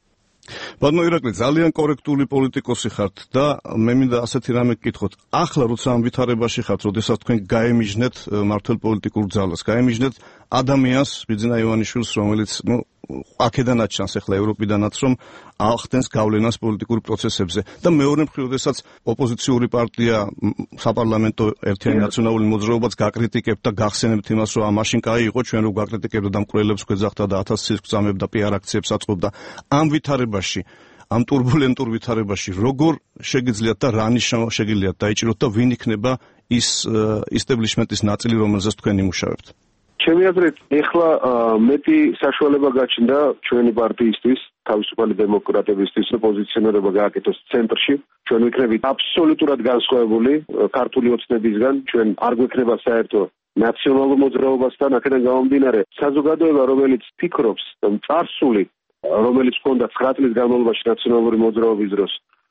ბატონო ირაკლი, ძალიან კორექტული პოლიტიკოსი ხართ და მე მინდა ასეთი რამე გკითხოთ. ახლა როცა ამ ვითარებაში ხართ, როდესაც თქვენ გაემიჯნეთ მართლ პოლიტიკურ ძალას, გაემიჯნეთ ადამიანს, ბიძინა ივანიშვილს, რომელიც აქედანაც ჩანს ახლა ევროპიდანაც, რომ ახდენს გავლენას პოლიტიკურ პროცესებზე და მეორე მხრივ, როდესაც ოპოზიციური პარტია საპარლამენტო ერთიანი ნაციონალური მოძრაობაც გაკრიტიკებთ და გახსენებთ იმას, რომ მაშინ კაი იყო ჩვენ რო გაკრიტიკებდა და მკვლელებს გვეძახდა და 1000 გწამებდა პიარ აქციებს აწყობდა. ამ ვითარებაში, ამ турბულენტურ ვითარებაში როგორ შეგიძლიათ და რა ნიშნა შეგიძლიათ დაიჭიროთ და ვინ იქნება ის ისტებლიშმენტის ნაწილი, რომელზეც თქვენ იმუშავებთ? ჩემი აზრით, ეხლა მეტი საშუალება გაჩნდა ჩვენი პარტიისთვის, თავისუფალი დემოკრატებისთვის პოზიციონირება გააკეთოს ცენტრში. ჩვენ ვიქნებით აბსოლუტურად განსხვავებული ქართული ოცნებისგან, ჩვენ არ გვექნება საერთო ნაციონალურ მოძრაობასთან, აქედან გამომდინარე, საზოგადოება, რომელიც ფიქრობს, წარსული, რომელიც ჰქონდა 9 წლის განმავლობაში ნაციონალური მოძრაობის დროს,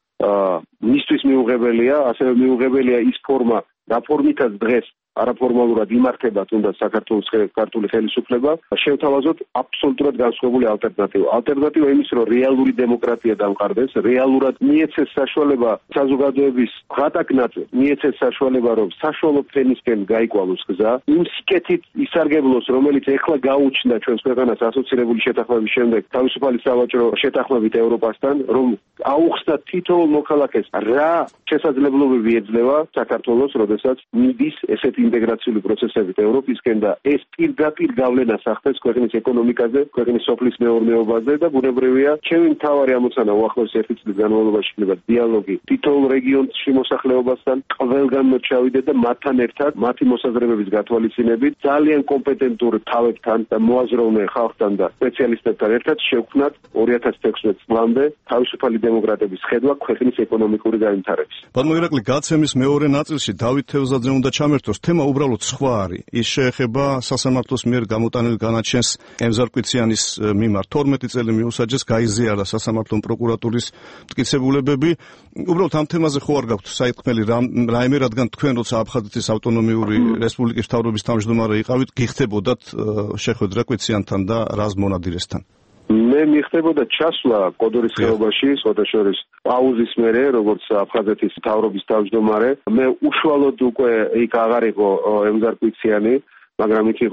მისთვის მიუღებელია, ასევე მიუღებელია ის ფორმა, რა ფორმითაც დღეს არაფორმალურად იმართება თუნდაც საქართველოს ქართული ხელისუფლება, შევთავაზოთ აბსოლუტურად განსხვავებული ალტერნატივა. ალტერნატივა იმის, რომ რეალური დემოკრატია დამყარდეს, რეალურად მიეცეს საშუალება საზოგადოების ღატაკნად, მიეცეს საშუალება, რომ საშუალო ფენისკენ გაიკვალოს გზა, იმ სიკეთით ისარგებლოს, რომელიც ეხლა გაუჩნდა ჩვენს ქვეყანას ასოცირებული შეთანხმების შემდეგ თავისუფალი სავაჭრო შეთანხმებით ევროპასთან, რომ აუხსნათ თითოეულ მოქალაქეს რა შესაძლებლობები ეძლევა საქართველოს, როდესაც მიდის ესეთი ინტეგრაციული პროცესებით ევროპისკენ და ეს პირდაპირ გავლენას ახდენს ქვეყნის ეკონომიკაზე, ქვეყნის სოფლის მეურნეობაზე და ბუნებრივია, ჩემი მთავარი ამოცანა უახლოეს 1 წლის განმავლობაში იქნება დიალოგი თითოეულ რეგიონში მოსახლეობასთან, ყველგან ჩავიდე და მათთან ერთად, მათი მოსაზრებების გათვალისწინებით, ძალიან კომპეტენტურ თავებთან და მოაზროვნე ხალხთან და სპეციალისტებთან ერთად შევქმნათ 2016 წლამდე თავისუფალი დემოკრატების ხედვა ქვეყნის ეკონომიკური განვითარების. ბატონო ირაკლი, გაცემის მეორე ნაწილში დავით თევზაძე უნდა ჩამერთოს. თემა უბრალოდ სხვა არის. ის შეეხება სასამართლოს მიერ გამოტანილ განაჩენს ემზარ-კვიციანის მიმართ 12 წელი მიუსაჯეს, გაიზიარა სასამართლო პროკურატურის მტკიცებულებები. უბრალოდ ამ თემაზე ხო არ გაქვთ საითქმელი რაიმე, რადგან თქვენ როცა აფხაზეთის ავტონომიური რესპუბლიკის მთავრობის თავმჯდომარე იყავით, გიხდებოდათ შეხვედრა კვიციანთან და რაზ მონადირესთან? მე მიხდებოდა ჩასვლა კოდორის ხეობაში, სხვადასხვა პაუზის მერე, როგორც აფხაზეთის მთავრობის თავმჯდომარე. მე უშუალოდ უკვე იქ აღარ იყო ემზარ-კვიციანი, მაგრამ იქ იყო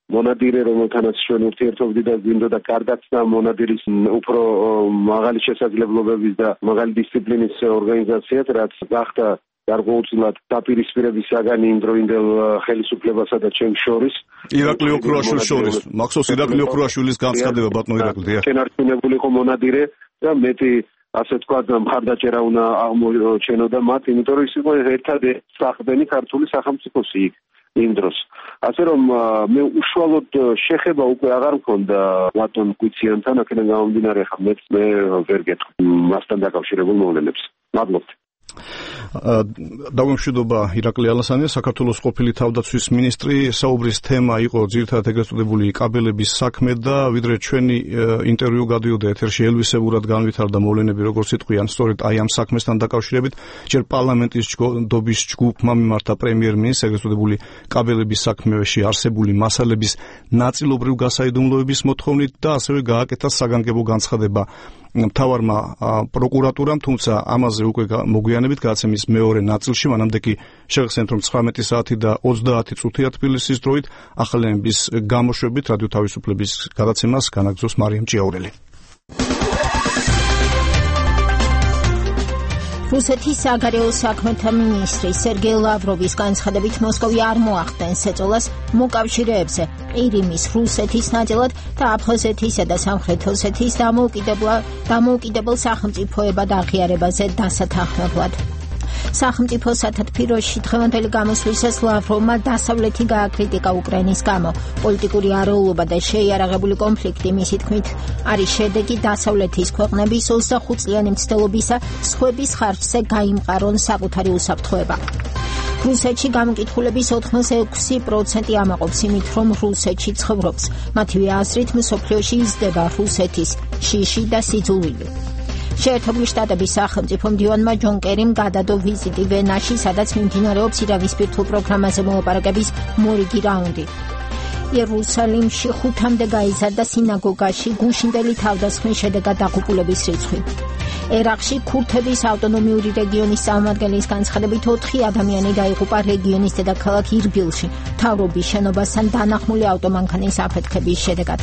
მონადირე, რომელთანაც ჩვენ ურთიერთობდით და გვინდოდა კარგაცნა მონადირის უფრო მაღალი შესაძლებლობების და მაღალი დისციპლინის ორგანიზაციად, რაც გახდა გარკვეულწილად დაპირისპირების საგანი იმ დროინდელ ხელისუფლებასა და ჩემს შორის. ირაკლი ოქროაშვილის შორის, მახსოვს ირაკლი ოქროაშვილის განცხადება ბატონო ირაკლი. შენარჩუნებული იყო მონადირე და მეტი ასე თქვა მხარდაჭერა უნდა აღმოჩენოდა მათ, იმიტომ რომ ის იყო ერთადერთი სახბენი ქართული სახელმწიფოსი იქ იმ დროს. ასე რომ მე უშუალოდ შეხება უკვე აღარ მქონდა ბატონ კვიციანთან, აქედან გამომდინარე ხა მე ვერ გეტყვი მასთან დაკავშირებულ მოვლენებს. მადლობთ. დაგვემშვიდობა ირაკლი ალასანია, საქართველოს ყოფილი თავდაცვის მინისტრი. საუბრის თემა იყო ძირითადად ეგრეთ წოდებული კაბელების საქმე და ვიდრე ჩვენი ინტერვიუ გადიოდა ეთერში, ელვისებურად განვითარდა მოვლენები, როგორც იტყვიან, სწორედ აი ამ საქმესთან დაკავშირებით. ჯერ პარლამენტის ჯგუფის ჯგუფმა მიმართა პრემიერ-მინისტრს ეგრეთ წოდებული კაბელების საქმეში არსებული მასალების ნაწილობრივ გასაიდუმლოების მოთხოვნით და ასევე გააკეთა საგანგებო განცხადება მთავარმა პროკურატურამ, თუმცა ამაზე უკვე მოგვიანებით გადაცემის მეორე ნაწილში, მანამდე კი შევხსენებთ, რომ 19 საათი და 30 წუთია თბილისის დროით ახალენების გამოშვებით რადიო თავისუფლების გადაცემას განაგრძობს მარიამ ჭიაურელი. რუსეთის საგარეო საქმეთა მინისტრი სერგეი ლავროვის განცხადებით მოსკოვი არ მოახდენს ეწოლას მოკავშირეებზე ყირიმის რუსეთის ნაწილად და აფხაზეთისა და სამხრეთ ოსეთის დამოუკიდებელ სახელმწიფოებად აღიარებაზე დასათანხმებლად. სახელმწიფო სათათბიროში დღევანდელი გამოსვლისას ლავროვმა დასავლეთი გააკრიტიკა უკრაინის გამო. პოლიტიკური არეულობა და შეიარაღებული კონფლიქტი მისი თქმით არის შედეგი დასავლეთის ქვეყნების 25 წლიანი მცდელობისა სხვების ხარჯზე გაიმყარონ საკუთარი უსაფრთხოება. რუსეთში გამოკითხულების 86% ამაყობს იმით, რომ რუსეთში ცხოვრობს. მათივე აზრით მსოფლიოში იზრდება რუსეთის შიში და სიძულვილი. შეერთებული შტატების სახელმწიფო მდივანმა ჯონ კერიმ გადადო ვიზიტი ვენაში, სადაც მიმდინარეობს ირანის ბირთვულ პროგრამაზე მოლაპარაკების მორიგი რაუნდი. იერუსალიმში 5-მდე გაიზარდა სინაგოგაში გუშინდელი თავდასხმის შედეგად დაღუპულების რიცხვი. ერაყში ქურთების ავტონომიური რეგიონის წარმომადგენლის განცხადებით 4 ადამიანი დაიღუპა რეგიონის დედაქალაქ ირბილში მთავრობის შენობასთან დანახმული ავტომანქანის აფეთქების შედეგად.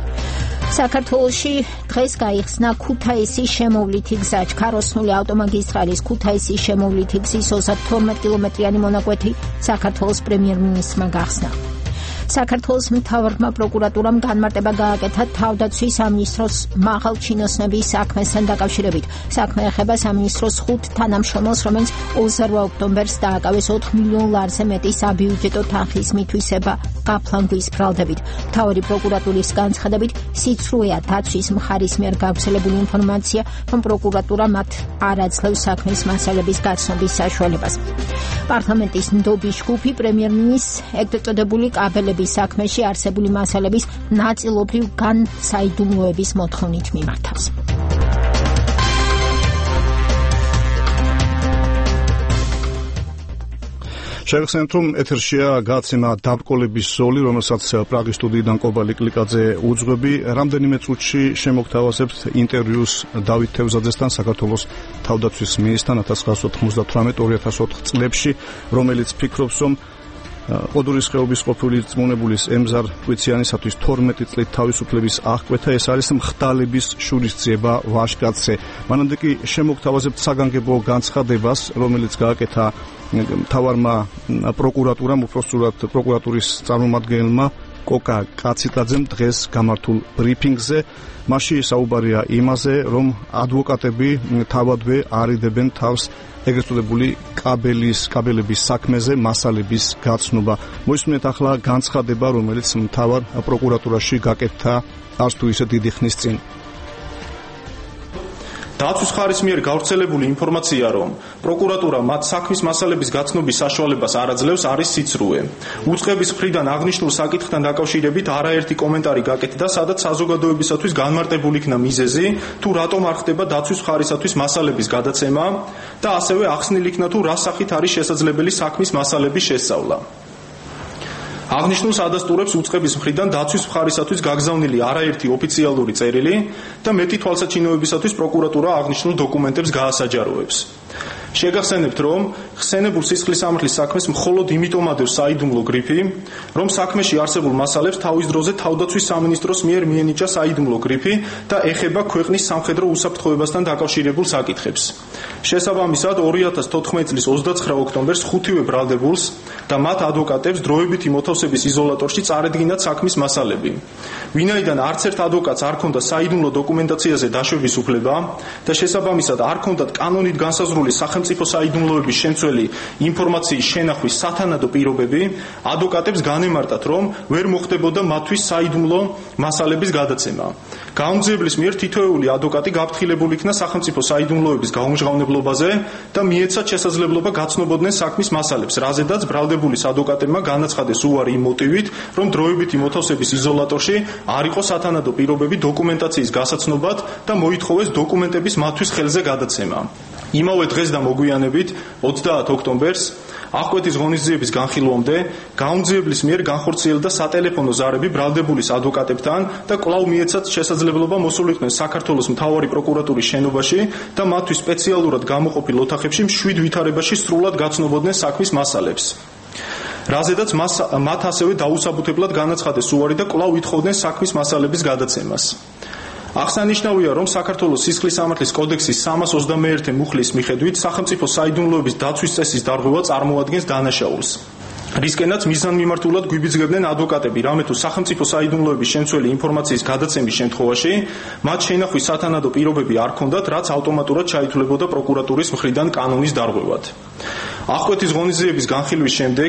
საქართველოში დღეს გაიხსნა ქუთაისის შემოვლითი გზა. ჩქაროსნული ავტომაგისტრალის ქუთაისის შემოვლითი გზის 32 კილომეტრიანი მონაკვეთი საქართველოს პრემიერ-მინისტრმა გახსნა. საქართველოს მთავარმა პროკურატურამ განმარტება გააკეთა თავდაცვის სამინისტროს მაღალჩინოსნების საქმესთან დაკავშირებით. საქმე ეხება სამინისტროს 5 თანამშრომელს, რომელიც 28 ოქტომბერს დააკავეს 4 მილიონ ლარზე მეტი საბიუჯეტო თანხის მითვისება გაფლანგვის ბრალდებით. მთავარი პროკურატურის განცხადებით სიცრუეა დაცვის მხარის მიერ გავრცელებული ინფორმაცია, რომ პროკურატურა მათ არ აძლევს საქმის მასალების გაცნობის საშუალებას. პარლამენტის ნდობის ჯგუფი პრემიერ-მინისტრს ეგრეთ წოდებული კაბელების საქმეში არსებული მასალების ნაწილობრივ განსაიდუმლოების მოთხოვნით მიმართავს. შევხსენებთ, რომ ეთერშია გადაცემა დაბრკოლების ზოლი, რომელსაც პრაღის სტუდიიდან კობალი კლიკაძე უძღვები. რამდენიმე წუთში შემოგთავაზებთ ინტერვიუს დავით თევზაძესთან, საქართველოს თავდაცვის მინისტრთან 1998-2004 წლებში, რომელიც ფიქრობს, რომ ოდურის ხეობის ყოფილი წმუნებულის ემზარ კვიციანისათვის 12 წლით თავისუფლების აღკვეთა, ეს არის მხდალების შურისძიება ვაჟკაცზე. მანამდე კი შემოგთავაზებთ საგანგებო განცხადებას, რომელიც გააკეთა მთავარმა პროკურატურამ, უпроსტურად პროკურატურის წარმომადგენელმა კოკა კაციტაძემ დღეს გამართულ ბრიფინგზე. მასში საუბარია იმაზე, რომ ადვოკატები თავადვე არიდებენ თავს ეგრეთ წოდებული კაბელების საქმეზე მასალების გაცნობა. მოისმინეთ ახლა განცხადება, რომელიც მთავარ პროკურატურაში გაკეთდა არც თუ ისე დიდი ხნის წინ. დაცვის ხარის მიერ გავრცელებული ინფორმაცია, რომ პროკურატურა მათ საქმის მასალების გაცნობის საშუალებას არ აძლევს, არის სიცრუე. უწყების მხრიდან აღნიშნულ საკითხთან დაკავშირებით არაერთი კომენტარი გაკეთდა, სადაც საზოგადოებისათვის განმარტებული იქნა მიზეზი, თუ რატომ არ ხდება დაცვის ხარისათვის მასალების გადაცემა და ასევე ახსნილი იქნა, თუ რა სახით არის შესაძლებელი საქმის მასალების შესწავლა. აღნიშნულს ადასტურებს უწყების მხრიდან დაცვის მხარისათვის გაგზავნილი არაერთი ოფიციალური წერილი და მეტი თვალსაჩინოებისათვის პროკურატურა აღნიშნულ დოკუმენტებს გაასაჯაროებს. შეგახსენებთ, რომ ხსენებულ სისხლისამართლის საქმეს მხოლოდ იმიტომ ადევს საიდუმლო გრიფი, რომ საქმეში არსებულ მასალებს თავის დროზე თავდაცვის სამინისტროს მიერ მიენიჭა საიდუმლო გრიფი და ეხება ქვეყნის სამხედრო უსაფრთხოებასთან დაკავშირებულ საკითხებს. შესაბამისად 2014 წლის 29 ოქტომბერს ხუთივე ბრალდებულს და მათ ადვოკატებს დროებითი მოთავსების იზოლატორში წარედგინათ საქმის მასალები. ვინაიდან არც ერთ ადვოკატს არ ჰქონდა საიდუმლო დოკუმენტაციაზე დაშვების უფლება და შესაბამისად არ ჰქონდათ კანონით განსაზღვრული სახელმწიფო საიდუმლოების შემცველი ინფორმაციის შენახვის სათანადო პირობები, ადვოკატებს განემარტათ, რომ ვერ მოხდებოდა მათთვის საიდუმლო მასალების გადაცემა. გაუმძიებლის მიერ თითოეული ადვოკატი გაფრთხილებული იქნა სახელმწიფო საიდუმლოების გაუმჟღავნებლობაზე და მიეცათ შესაძლებლობა გაცნობოდნენ საქმის მასალებს, რაზედაც ბრალდებულის ადვოკატებმა განაცხადეს უარი იმ მოტივით, რომ დროებითი მოთავსების იზოლატორში არ იყო სათანადო პირობები დოკუმენტაციის გასაცნობად და მოითხოვეს დოკუმენტების მათთვის ხელზე გადაცემა. იმავე დღეს და მოგვიანებით 30 ოქტომბერს აღკვეთის ღონისძიების განხილვამდე გაუმძიებლის მიერ განხორციელდა სატელეფონო ზარები ბრალდებულის ადვოკატებთან და კვლავ მიეცათ შესაძლებლობა მოსულიყვნენ საქართველოს მთავარი პროკურატურის შენობაში და მათთვის სპეციალურად გამოყოფილ ოთახებში მშვიდ ვითარებაში სრულად გაცნობოდნენ საქმის მასალებს. რაზედაც მათ ასევე დაუსაბუთებლად განაცხადეს უარი და კვლავ ითხოვდნენ საქმის მასალების გადაცემას. აღსანიშნავია, რომ საქართველოს სისხლისამართლის კოდექსის 321 მუხლის მიხედვით სახელმწიფო საიდუმლოების დაცვის წესის დარღვევა წარმოადგენს დანაშაულს. რისკენაც მიზანმიმართულად გვიბიძგებდნენ ადვოკატები, რამე თუ სახელმწიფო საიდუმლოების შემცველი ინფორმაციის გადაცემის შემთხვევაში მათ შენახვის სათანადო პირობები არ ჰქონდათ, რაც ავტომატურად ჩაითვლებოდა პროკურატურის მხრიდან კანონის დარღვევად. აღკვეთის ღონისძიების განხილვის შემდეგ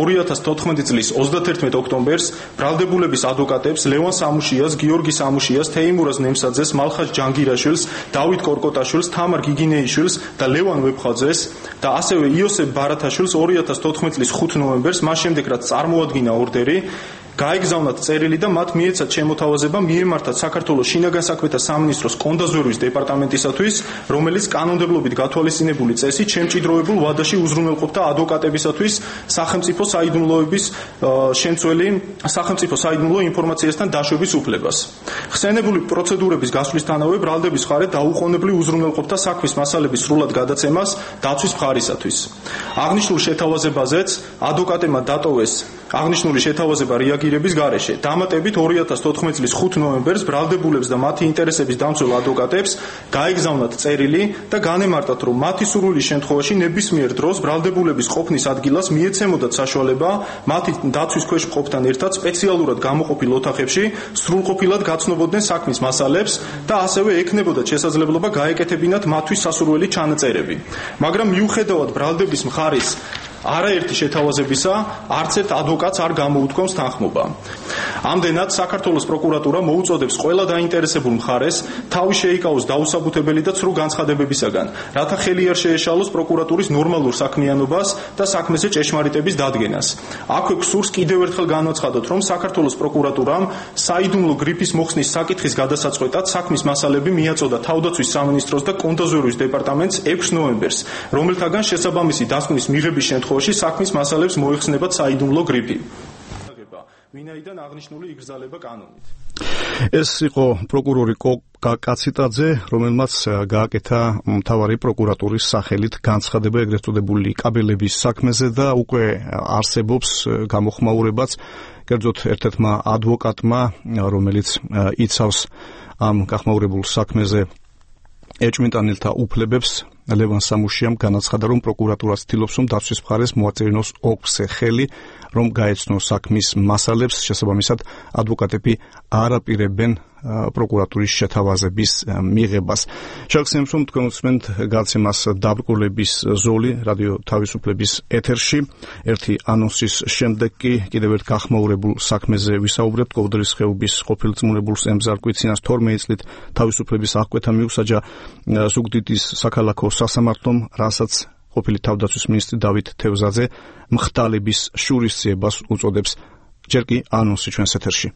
2014 წლის 31 ოქტომბერს ბრალდებულების ადვოკატებს ლევან სამუშიას, გიორგი სამუშიას, თეიმურაზ ნემსაძეს, მალხაზ ჯანგირაშვილს, დავით კორკოტაშვილს, თამარ გიგინეიშვილს და ლევან ვეფხაძეს და ასევე იოსებ ბარათაშვილს 2014 წლის 5 ნოემბერს, მას შემდეგ რაც წარმოადგინა ორდერი, გაეგზავნათ წერილი და მათ მიეცათ შემოთავაზება მიემართათ საქართველოს შინაგან საქმეთა სამინისტროს კონდაზვერვის დეპარტამენტისათვის, რომელიც კანონმდებლობით გათვალისწინებული წესით შემჭიდროებულ ვადაში უზრუნველყოფდა ადვოკატებისათვის სახელმწიფო საიდუმლოების შემცველი სახელმწიფო საიდუმლო ინფორმაციასთან დაშვების უფლებას. ხსენებული პროცედურების გასვლისთანავე ბრალდების მხარე დაუყოვნებლივ უზრუნველყოფდა საქმის მასალების სრულად გადაცემას დაცვის მხარისათვის. აღნიშნულ შეთავაზებაზეც ადვოკატებმა დატოვეს აღნიშნული შეთავაზება რეაგირების გარეშე. დამატებით 2014 წლის 5 ნოემბერს ბრალდებულებს და მათი ინტერესების დამცველ ადვოკატებს გაეგზავნათ წერილი და განემარტათ, რომ მათი სურვილის შემთხვევაში ნებისმიერ დროს ბრალდებულების ყოფნის ადგილას მიეცემოდათ საშუალება მათი დაცვის ქვეშ მყოფთან ერთად სპეციალურად გამოყოფილ ოთახებში სრულყოფილად გაცნობოდნენ საქმის მასალებს და ასევე ექნებოდათ შესაძლებლობა გაეკეთებინათ მათთვის სასურველი ჩანაწერები. მაგრამ მიუხედავად ბრალდების მხარის არაერთი შეთავაზებისა, არც ერთ ადვოკატს არ გამოუთქვამს თანხმობა. ამდენად საქართველოს პროკურატურა მოუწოდებს ყველა დაინტერესებულ მხარეს თავი შეიკავოს დაუსაბუთებელი და ცრუ განცხადებებისაგან, რათა ხელი არ შეეშალოს პროკურატურის ნორმალურ საქმიანობას და საქმეზე ჭეშმარიტების დადგენას. აქვე გსურს კიდევ ერთხელ განაცხადოთ, რომ საქართველოს პროკურატურამ საიდუმლო გრიფის მოხსნის საკითხის გადასაწყვეტად საქმის მასალები მიაწოდა თავდაცვის სამინისტროს და კონდაზვერვის დეპარტამენტს 6 ნოემბერს, რომელთაგან შესაბამისი დასკვნის მიღების შემთხვევაში საქმის მასალებს მოიხსნებათ საიდუმლო გრიფი. ვინაიდან აღნიშნული იგრძალება კანონით. ეს იყო პროკურორი კაციტაძე, რომელმაც გააკეთა მთავარი პროკურატურის სახელით განცხადება ეგრეთ წოდებული კაბელების საქმეზე და უკვე არსებობს გამოხმაურებაც კერძოდ ერთ-ერთმა ადვოკატმა, რომელიც იცავს ამ გახმაურებულ საქმეზე ეჭვმიტანილთა უფლებებს, ლევან სამუშიამ განაცხადა, რომ პროკურატურა ცდილობს, რომ დაცვის მხარეს მოაწერინოს ოქრზე ხელი, რომ გაეცნოს საქმის მასალებს, შესაბამისად ადვოკატები არ აპირებენ პროკურატურის შეთავაზების მიღებას. შეგახსენებთ, რომ თქვენ უსმენთ გადაცემას დაბრკოლების ზოლი რადიო თავისუფლების ეთერში. ერთი ანონსის შემდეგ კი კიდევ ერთ გახმაურებულ საქმეზე ვისაუბრებთ. კოვრდრის ხეობის ყოფილ წმუნებულს ემზარკვით წინას 12 წლით თავისუფლების აღკვეთა მიუსაჯა ზუგდიდის საქალაქო სასამართლომ, რასაც ყოფილი თავდაცვის მინისტრი დავით თევზაძე მხტალების შურისძიებას უწოდებს. ჯერ კი ანონსი ჩვენს ეთერში.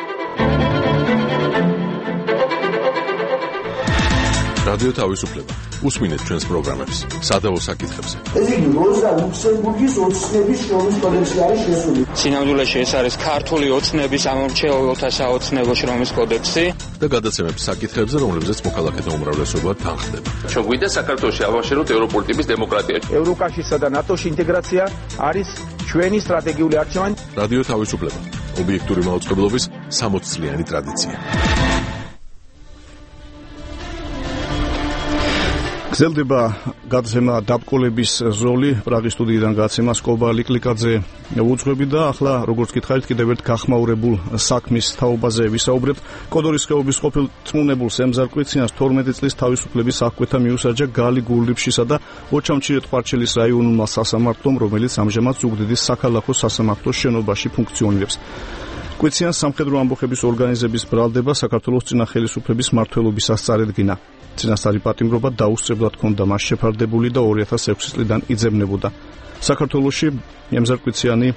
რადიო თავისუფლება უსმინეთ ჩვენს პროგრამებს სადავო საკითხებზე. ეს იგი როზა ლუქსემბურგის ოცნების შრომის კოდექსი არის შესული. სინამდვილეში ეს არის ქართული ოცნების ამომრჩეველთა საოცნებო შრომის კოდექსი და გადაცემებს საკითხებზე, რომლებზეც მოქალაქეთა უმრავლესობა თანხდება. ჩვენ გვინდა საქართველოში ავაშეროთ ევროპული ტიპის დემოკრატია. ევროკავშირსა და ნატოში ინტეგრაცია არის ჩვენი სტრატეგიული არჩევანი. რადიო თავისუფლება, ობიექტური მაუწყებლობის 60 წლიანი ტრადიცია. გრძელდება გადაცემა დაბკოლების როლი პრაღის სტუდიიდან გადაცემა სკობა ლიკლიკაძე უძღვები და ახლა როგორც გითხარით კიდევ ერთ გახმაურებულ საქმის თაობაზე ვისაუბრებთ. კოდორის ხეობის ყოფილ წმუნებულს ემზარ კვიციანს 12 წლის თავისუფლების აღკვეთა მიუსაჯა გალი გულრიფშისა და ოჩამჩირეთ-ყვარჩელის რაიონულმა სასამართლომ, რომელიც ამჟამად ზუგდიდის საქალაქო სასამართლოს შენობაში ფუნქციონირებს. კვიციანს სამხედრო ამბოხების ორგანიზების ბრალდება საქართველოს წინა ხელისუფლების მმართველობისას წარედგინა. წინასწარი პატიმრობა დაუსწრებლად ჰქონდა მას შეფარდებული და 2006 წლიდან იძებნებოდა. საქართველოში ემზარ კვიციანი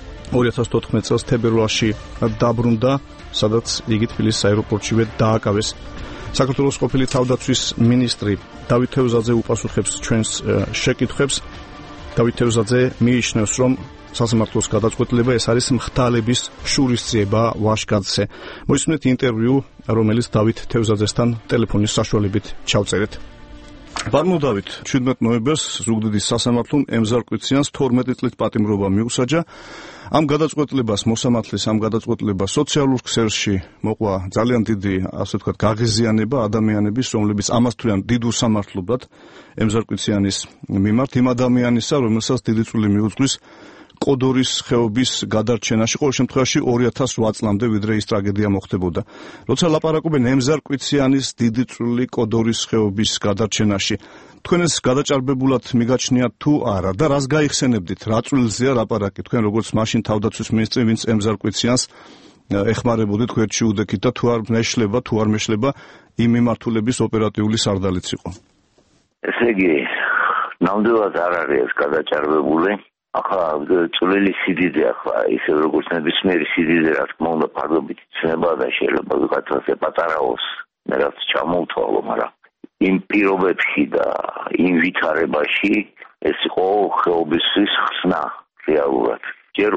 2014 წელს თებერვალში დაბრუნდა, სადაც იგი თბილისის აეროპორტშივე დააკავეს. საქართველოს ყოფილი თავდაცვის მინისტრი დავით თევზაძე უპასუხებს ჩვენს შეკითხვებს. დავით თევზაძე მიიჩნევს, რომ სასამართლოს გადაწყვეტილება ეს არის მხტალების შურისძიება ვაშკაცზე. მოისმინეთ ინტერვიუ, რომელიც დავით თევზაძესთან ტელეფონის საშუალებით ჩავწერეთ. ბარნო დავით, 17 ნოემბერს ზუგდიდის სასამართლომ ემზარ კვიციანს 12 წლით პატიმრობა მიუსაჯა. ამ გადაწყვეტილებას მოსამართლის ამ გადაწყვეტილებას სოციალურ ქსელში მოყვა ძალიან დიდი, ასე ვთქვათ, გაღიზიანება ადამიანების, რომლებიც ამას თვლიან დიდ უსამართლობად ემზარ კვიციანის მიმართ, იმ ადამიანისა, რომელსაც დიდი წვლილი მიუძღვის კოდორის ხეობის გადარჩენაში, ყოველ შემთხვევაში 2008 წლამდე, ვიდრე ის ტრაგედია მოხდებოდა. როცა ლაპარაკობენ ემზარ კვიციანის დიდი წვლილი კოდორის ხეობის გადარჩენაში, თქვენ ეს გადაჭარბებულად მიგაჩნიათ თუ არა და რას გაიხსენებდით, რა წვლილზეა ლაპარაკი, თქვენ როგორც მაშინ თავდაცვის მინისტრი, ვინც ემზარ კვიციანს ეხმარებოდით გვერდში უდექით და თუ არ მეშლება, თუ არ მეშლება იმ მიმართულების ოპერატიული სარდალიც იყო. ესე იგი, ნამდვილად არ არის ეს გადაჭარბებული. ახლა წვლილი სიდიდე, ახლა ისე როგორც ნებისმიერი სიდიდე, რა თქმა უნდა, ფარდობით იცნება და შეიძლება ვიღაცას ეპატარაოს, მე რაც ჩამოვთვალო, მაგრამ იმ პირობებში და იმ ვითარებაში ეს იყო ხეობისთვის ხსნა რეალურად. ჯერ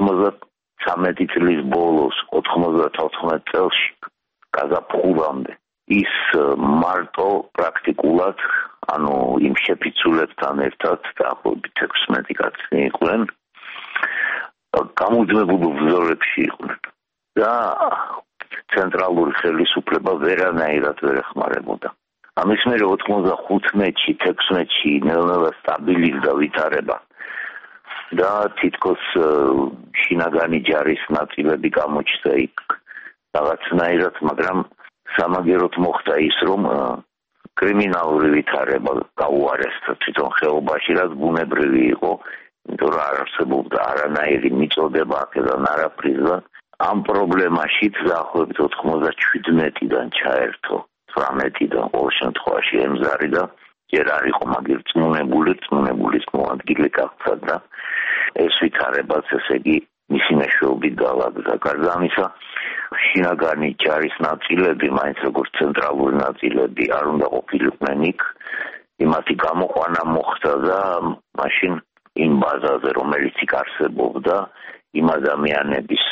93 წლის ბოლოს, 94 წელს გაზაფხულამდე ის მარტო პრაქტიკულად ანუ იმ შეფიცულებთან ერთად დაახლოებით 16 კაცი იყვნენ, გამოძმებულ ბრძოლებში იყვნენ და ცენტრალური ხელისუფლება ვერანაირად ვერ ეხმარებოდა. ამის მერე 95-ში, 16-ში ნელ-ნელა სტაბილიზდა ვითარება და თითქოს შინაგანი ჯარის ნაწილები გამოჩნდა იქ რაღაცნაირად, მაგრამ სამაგეროდ მოხდა ის, რომ კრიმინალური ვითარება გაუარესდა თვითონ ხეობაში, რაც ბუნებრივი იყო, იმიტომ რომ არ არსებობდა არანაირი მიწოდება აქედან არაფრისგან. ამ პრობლემაშიც დაახლოებით 97-დან ჩაერთო 18-დან ყოველ შემთხვევაში ემზარი და ჯერ არ იყო მაგერ წმუნებულის მოადგილე გახდა და ეს ვითარებაც ესე იგი მისი მეშვეობით გალაგდა. გარდა ამისა, შინაგანი ჯარის ნაწილები, მაინც როგორც ცენტრალური ნაწილები არ უნდა ყოფილიყვნენ იქ, იმათი გამოყვანა მოხდა და მაშინ იმ ბაზაზე, რომელიც იქ არსებობდა, იმ ადამიანების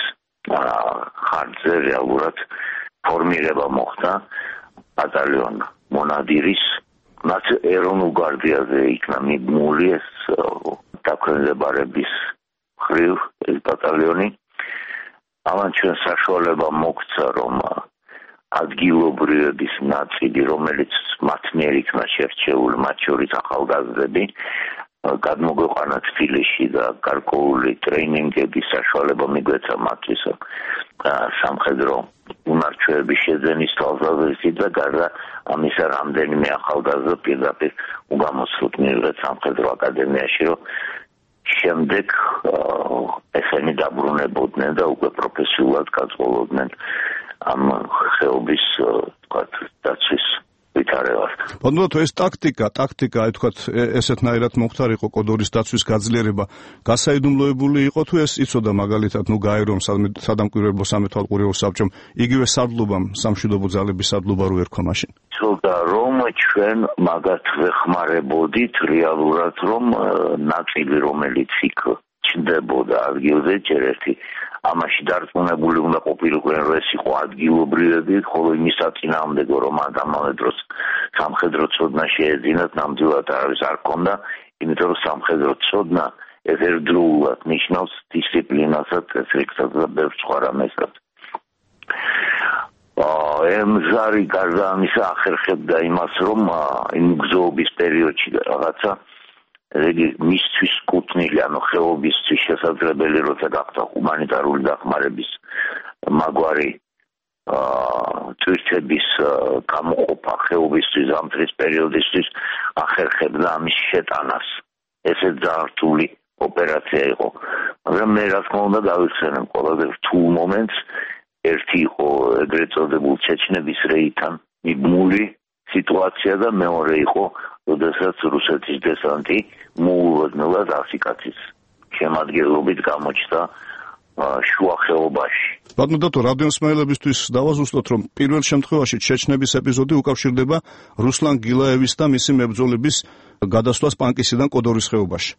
ხარჯზე რეალურად ფორმირება მოხდა ბატალიონ მონადირის, მათ ეროვნულ გვარდიაზე იქნა მიბმული ეს დაქვემდებარების ხრივ ეს ბატალიონი. ამან ჩვენ საშუალება მოგვცა, რომ ადგილობრივების ნაწილი, რომელიც მათ მიერ იქნა შერჩეული, მათ შორის ახალგაზრდები, გადმოგვეყვანა თბილისში და გარკვეული ტრეინინგების საშუალება მიგვეცა მათთვის სამხედრო უნარჩვევების შეძენის თვალსაზრისით და გარდა ამისა რამდენიმე ახალგაზრდა პირდაპირ უგამოცვლოდ მიიღეთ სამხედრო აკადემიაში, რომ შემდეგ ესენი დაბრუნებოდნენ და უკვე პროფესიულად გაწყობოდნენ ამ ხეობის დაცვის ვითარებას. ბოდნოთ ეს ტაქტიკა, აი თქვათ ესეთნაირად მომხდარიყო კოდორის დაცვის გაძლიერება, გასაიდუმლოებული იყო თუ ეს იცოდა მაგალითად, გაერომ სადამკვირვებლო სამეთვალყურეო საბჭომ იგივე სარდლობამ, სამშვიდობო ძალების სარდლობა რო ერქვა მაშინ. ცოტა რომ ჩვენ მაგათ ვეხმარებოდით რეალურად, რომ ნაწილი, რომელიც იქ ჩნდებოდა ადგილზე, ჯერ ერთი ამაში დარწმუნებული უნდა ყოფილიყო, რომ ეს იყო ადგილობრივები, ხოლო იმის საწინააღმდეგო, რომ ამავე დროს სამხედრო ცოდნა შეეძინათ, ნამდვილად არავის არ ჰქონდა, იმიტომ რომ სამხედრო ცოდნა ეს ერთდროულად ნიშნავს დისციპლინასაც, ეთიკასაც და ბევრ სხვა რამესაც. ემზარი გარდა ამისა ახერხებდა იმას, რომ იმ გზობის პერიოდში რაღაცა მისთვის კუთვნილი, ანუ ხეობისთვის შესაძლებელი, როცა გახდა ჰუმანიტარული დახმარების მაგვარი ტვირთების გამოყოფა ხეობისთვის, ზამთრის პერიოდისთვის ახერხებდა ამის შეტანას. ესეც ძალიან რთული ოპერაცია იყო, მაგრამ მე რა თქმა უნდა გავიხსენებ ყველაზე რთულ მომენტს. ერთი იყო ეგრეთ წოდებულ ჩეჩნების რეიდან მიბმული სიტუაცია და მეორე იყო, როდესაც რუსეთის დესანტი მოულოდნელად 100 კაცის შემადგენლობით გამოჩნდა შუა ხეობაში. ბატონო დათო, რადიოსმაელებისთვის დავაზუსტოთ, რომ პირველ შემთხვევაში ჩეჩნების ეპიზოდი უკავშირდება რუსლან გილაევის და მისი მებრძოლების გადასვლას პანკისიდან კოდორის ხეობაში.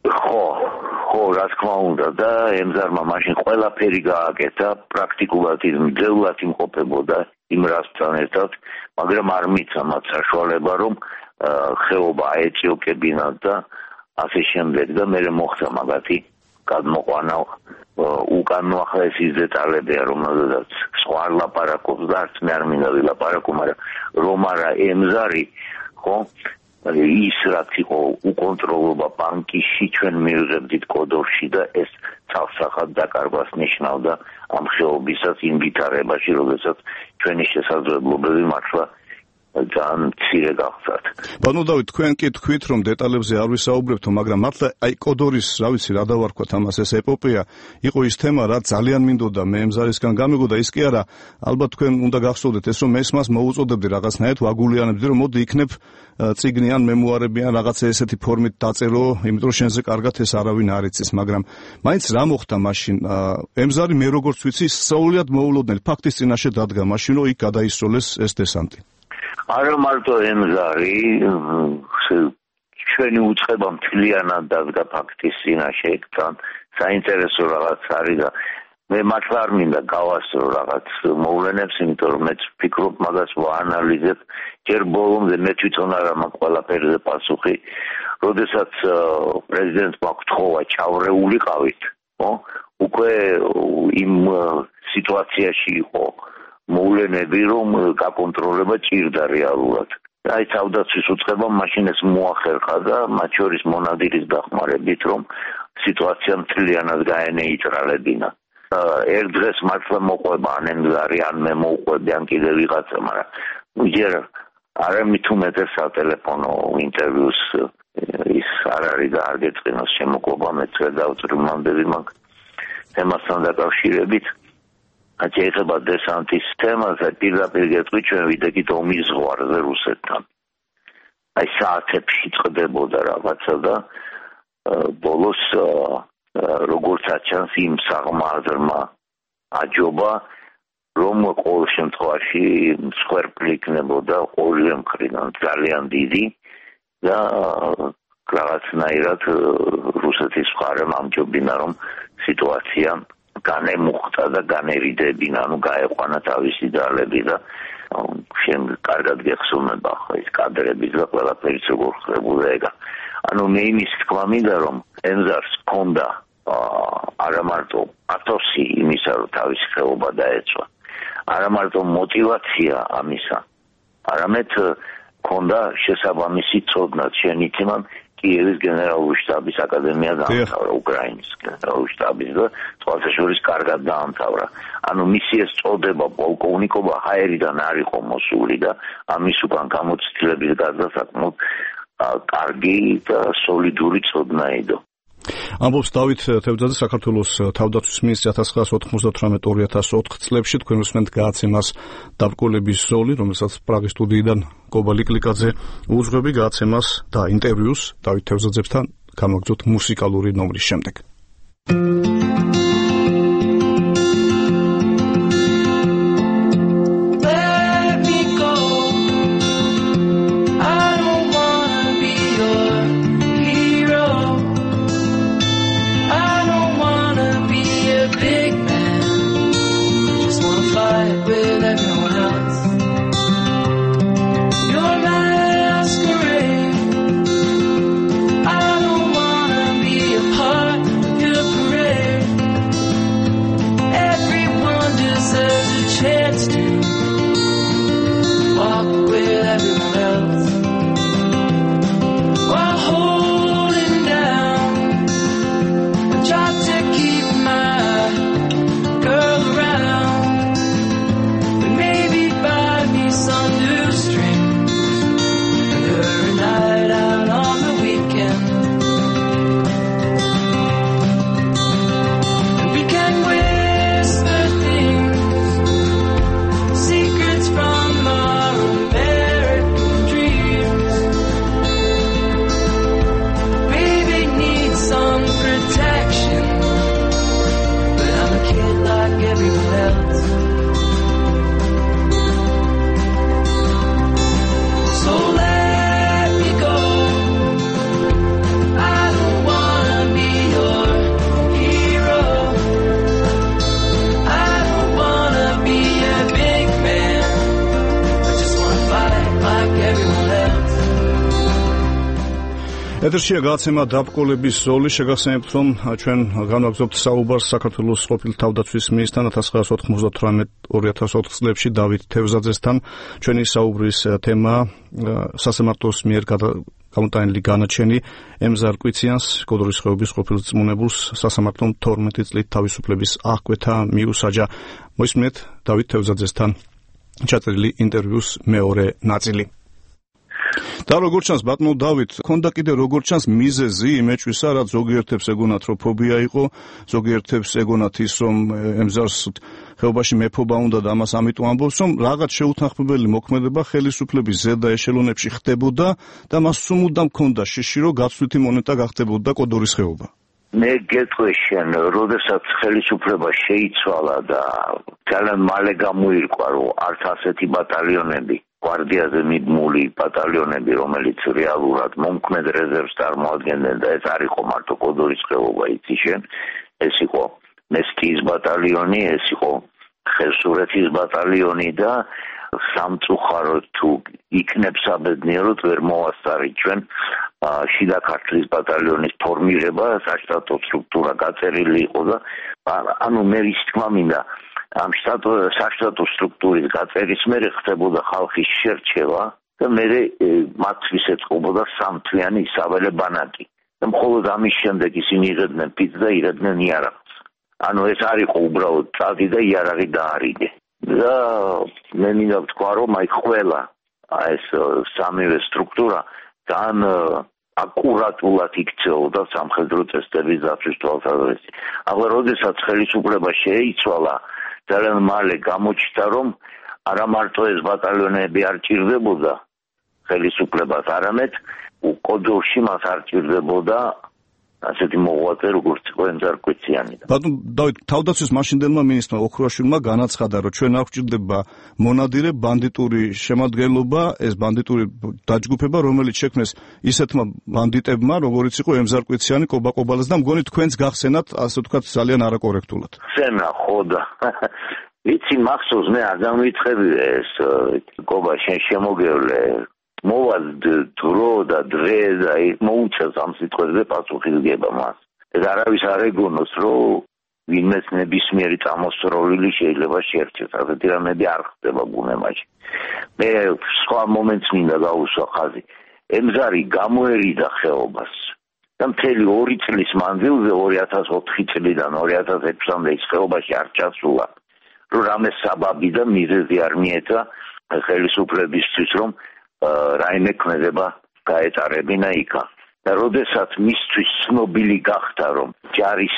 ხო, რა თქმა უნდა და ემზარმა მაშინ ყველაფერი გააკეთა, პრაქტიკულად მძევლად იმყოფებოდა იმ რასთან ერთად, მაგრამ არ მიცა მათ საშუალება, რომ ხეობა აეჭიოკებინათ და ასე შემდეგ და მე მოხდა მაგათი გადმოყვანა უკანო ახლა ეს ის დეტალებია, რომელზედაც სხვა არ ლაპარაკობს და არც მე არ მინდა ვილაპარაკო, მაგრამ რომ არა ემზარი, ხო? ის რაც იყო უკონტროლობა პანკისში, ჩვენ მივიღებდით კოდორში და ეს ცალსახად დაკარგვას ნიშნავდა ამ ხეობისაც იმ ვითარებაში, როდესაც ჩვენი შესაძლებლობები მართლა ძალიან მცირე გახსათ. ბანო დავით, თქვენ კი თქვით, რომ დეტალებზე არ ვისაუბრებთო, მაგრამ მართლა აი კოდორის, რა ვიცი, რა დავარქვათ ამას, ეს ეპოპეა იყო ის თემა, რაც ძალიან მინდოდა მე ემზარისგან გამეგოდა, ის კი არა, ალბათ თქვენ უნდა გახსოვდეთ ეს, რომ ეს მას მოუწოდებდი რაღაცნაირად, ვაგულიანებდი, რომ მოდი იქნებ წიგნი ან მემუარები ან რაღაცა ესეთი ფორმით დაწერო, იმიტომ რომ შენზე კარგად ეს არავინ არ იცის, მაგრამ მაინც რა მოხდა მაშინ? ემზარი მე როგორც ვიცი, სწორედ მოულოდნელი ფაქტის წინაშე დადგა მაშინ, რომ იქ გადაისროლეს ეს დესანტი. არა მარტო ემზარი, ჩვენი უწყება მთლიანად დადგა ფაქტის წინაშე, თან საინტერესო რაღაც არის და მე მართლა არ მინდა გავასწრო რაღაც მოვლენებს, იმიტომ რომ მეც ვფიქრობ მაგას ვაანალიზებ, ჯერ ბოლომდე მე თვითონ არა მაქვს ყველაფერზე პასუხი, როდესაც პრეზიდენტმა გთხოვა ჩავრეულიყავით, ხო? უკვე იმ სიტუაციაში იყო მოვლენები, რომ გაკონტროლება ჭირდა რეალურად. აი თავდაცვის უწყებამ მაშინ ეს მოახერხა და მათ შორის მონადირის დახმარებით, რომ სიტუაცია მთლიანად გაენეიტრალებინა. ერთ დღეს მართლა მოყვება ან ემზარი, ან მე მოვყვები, ან კიდე ვიღაცა, მაგრამ ჯერ არამით უმეტეს სატელეფონო ინტერვიუს ის არ არის და არ გეწყინოს შემოკვობა, მეც ვერ დავწრიმამდები მაგ თემასთან დაკავშირებით. ეხება დესანტის თემას, პირდაპირ გეტყვი, ჩვენ ვიდექით ომის ზღვარზე რუსეთთან. აი საათებში წყდებოდა რაღაცა და ბოლოს როგორც აჩანს იმ საღმაზრმა აჯობა, რომ ყოველ შემთხვევაში მსხვერპლი იქნებოდა ორივე მხრიდან ძალიან დიდი და რაღაცნაირად რუსეთის მხარემ ამჯობინა, რომ სიტუაცია განემუხტა და განერიდებინა, ანუ გაეყვანა თავისი ძალები და კარგად გეხსოვნება ახლა ის კადრებიც და ყველაფერიც როგორ ხდებოდა ეგა. ანუ მე იმის თქვა მინდა, რომ ემზარს ჰქონდა არა მარტო პათოსი იმისა, რომ თავისი ხეობა დაეცვა, არა მარტო мотивация ამისა, არამედ ჰქონდა შესაბამისი ცოდნა შენიცემამ კიევის გენერალური შტაბის აკადემია დაამთავრა, უკრაინის გენერალური შტაბის და თვალსაჩინოს კარგად დაამთავრა. ანუ მისი ეს წოდება პოლკოვნიკობა ჰაერიდან არ იყო მოსული და ამის უკან გამოცდილების გარდა საკმაოდ კარგი და სოლიდური ცოდნა ედო. ამბობს დავით თევზაძე, საქართველოს თავდაცვის მინისტრი 1998-2004 წლებში თქვენ უსმენთ გააცემას დაბრკოლების ზოლი, რომელსაც პრაღის სტუდიიდან კობალი კლიკაძე უძღვები გააცემას და ინტერვიუს დავით თევზაძესთან გამოგზოთ მუსიკალური ნომრის შემდეგ. ეთერშია გადაცემა დაბკოლების ზოლი. შეგახსენებთ, რომ ჩვენ განვაგრძობთ საუბარს საქართველოს ყოფილ თავდაცვის მინისტრთან 1998-2004 წლებში დავით თევზაძესთან. ჩვენი საუბრის თემა სასამართლოს მიერ გამოტანილი განაჩენი ემზარ კვიციანს, კოდორის ხეობის ყოფილ წმუნებულს სასამართლომ 12 წლით თავისუფლების აღკვეთა მიუსაჯა. მოისმინეთ დავით თევზაძესთან ჩაწერილი ინტერვიუს მეორე ნაწილი. და როგორც ჩანს, ბატონო დავით, ქონდა კიდე როგორც ჩანს მიზეზი იმეჭვისა, რაც ზოგიერთებს ეგონათ, რომ ფობია იყო, ზოგიერთებს ეგონათ ის, რომ ემზარს ხეობაში მეფობა უნდა და ამას ამიტომ ამბობს, რომ რაღაც შეუთანხმებელი მოქმედება ხელისუფლების ზედა ეშელონებში ხდებოდა და მას სულ მქონდა შიში, რომ გაცვლითი მონეტა გახდებოდა კოდორის ხეობა. მე გეტყვი შენ, როდესაც ხელისუფლება შეიცვალა და ძალიან მალე გამოირკვა, რომ არც ასეთი ბატალიონები გვარდიაზე მიბმული ბატალიონები, რომელიც რეალურად მომქმედ რეზერვს წარმოადგენდნენ და ეს არ იყო მარტო კოდორის ხეობა, იცი შენ, ეს იყო მესკის ბატალიონი, ეს იყო ხევსურეთის ბატალიონი და სამწუხაროდ თუ იქნებს საბედნიეროდ ვერ მოვასწარით ჩვენ შიდა ქართლის ბატალიონის ფორმირება, საშტატო სტრუქტურა გაწერილი იყო და ანუ მე ის თქმა მინდა ამ საშტატო სტრუქტურის გაწერის მერე ხდებოდა ხალხის შერჩევა და მერე მათთვის ეწყობოდა სამთვიანი საველე ბანაკი და მხოლოდ ამის შემდეგ ისინი იღებდნენ ფიცს და იღებდნენ იარაღს. ანუ ეს არ იყო უბრალოდ წადი და იარაღი დაარიგე და მე მინდა ვთქვა, რომ აი ყველა ეს სამივე სტრუქტურა ძალიან აკურატულად იქცეოდა სამხედრო წესდების დაცვის თვალსაზრისით. ახლა როდესაც ხელისუფლება შეიცვალა, ძალიან მალე გამოჩნდა, რომ არა მარტო ეს ბატალიონები არ ჭირდებოდა ხელისუფლებას, არამედ კოდორში მას არ ჭირდებოდა ასეთი მოღვაწე, როგორც იყო ემზარ კვიციანი. ბატონო დავით, თავდაცვის მაშინდელმა მინისტრმა ოქროაშვილმა განაცხადა, რომ ჩვენ არ გვჭირდება მონადირე ბანდიტური შემადგენლობა, ეს ბანდიტური დაჯგუფება, რომელიც შექმნეს ისეთმა ბანდიტებმა, როგორიც იყო ემზარ კვიციანი, კობა კობალეს და მგონი თქვენს გახსენათ, ასე ვთქვათ, ძალიან არაკორექტულად. ხსენა ხო და ვიცი მახსოვს, მე არ დამვიწყები ეს კობა შენ შემოგევლე მოვა დრო და დღე და მოუწევს ამ სიტყვებზე პასუხისგება მას. ეს არავის არ ეგონოს, რომ ვინმეს ნებისმიერი წამოსწროლილი შეიძლება შეერჩეს. ასეთი რამეები არ ხდება ბუნებაში. მე სხვა მომენტს მინდა გავუსვა ხაზი. ემზარი გამოერიდა ხეობას და მთელი 2 წლის მანძილზე 2004 წლიდან 2006-მდე ის ხეობაში არ ჩასულა, რომ რამე საბაბი და მიზეზი არ მიეცა ხელისუფლებისთვის, რომ რაიმე ქმედება გაეტარებინა იქა. და როდესაც მისთვის ცნობილი გახდა, რომ ჯარის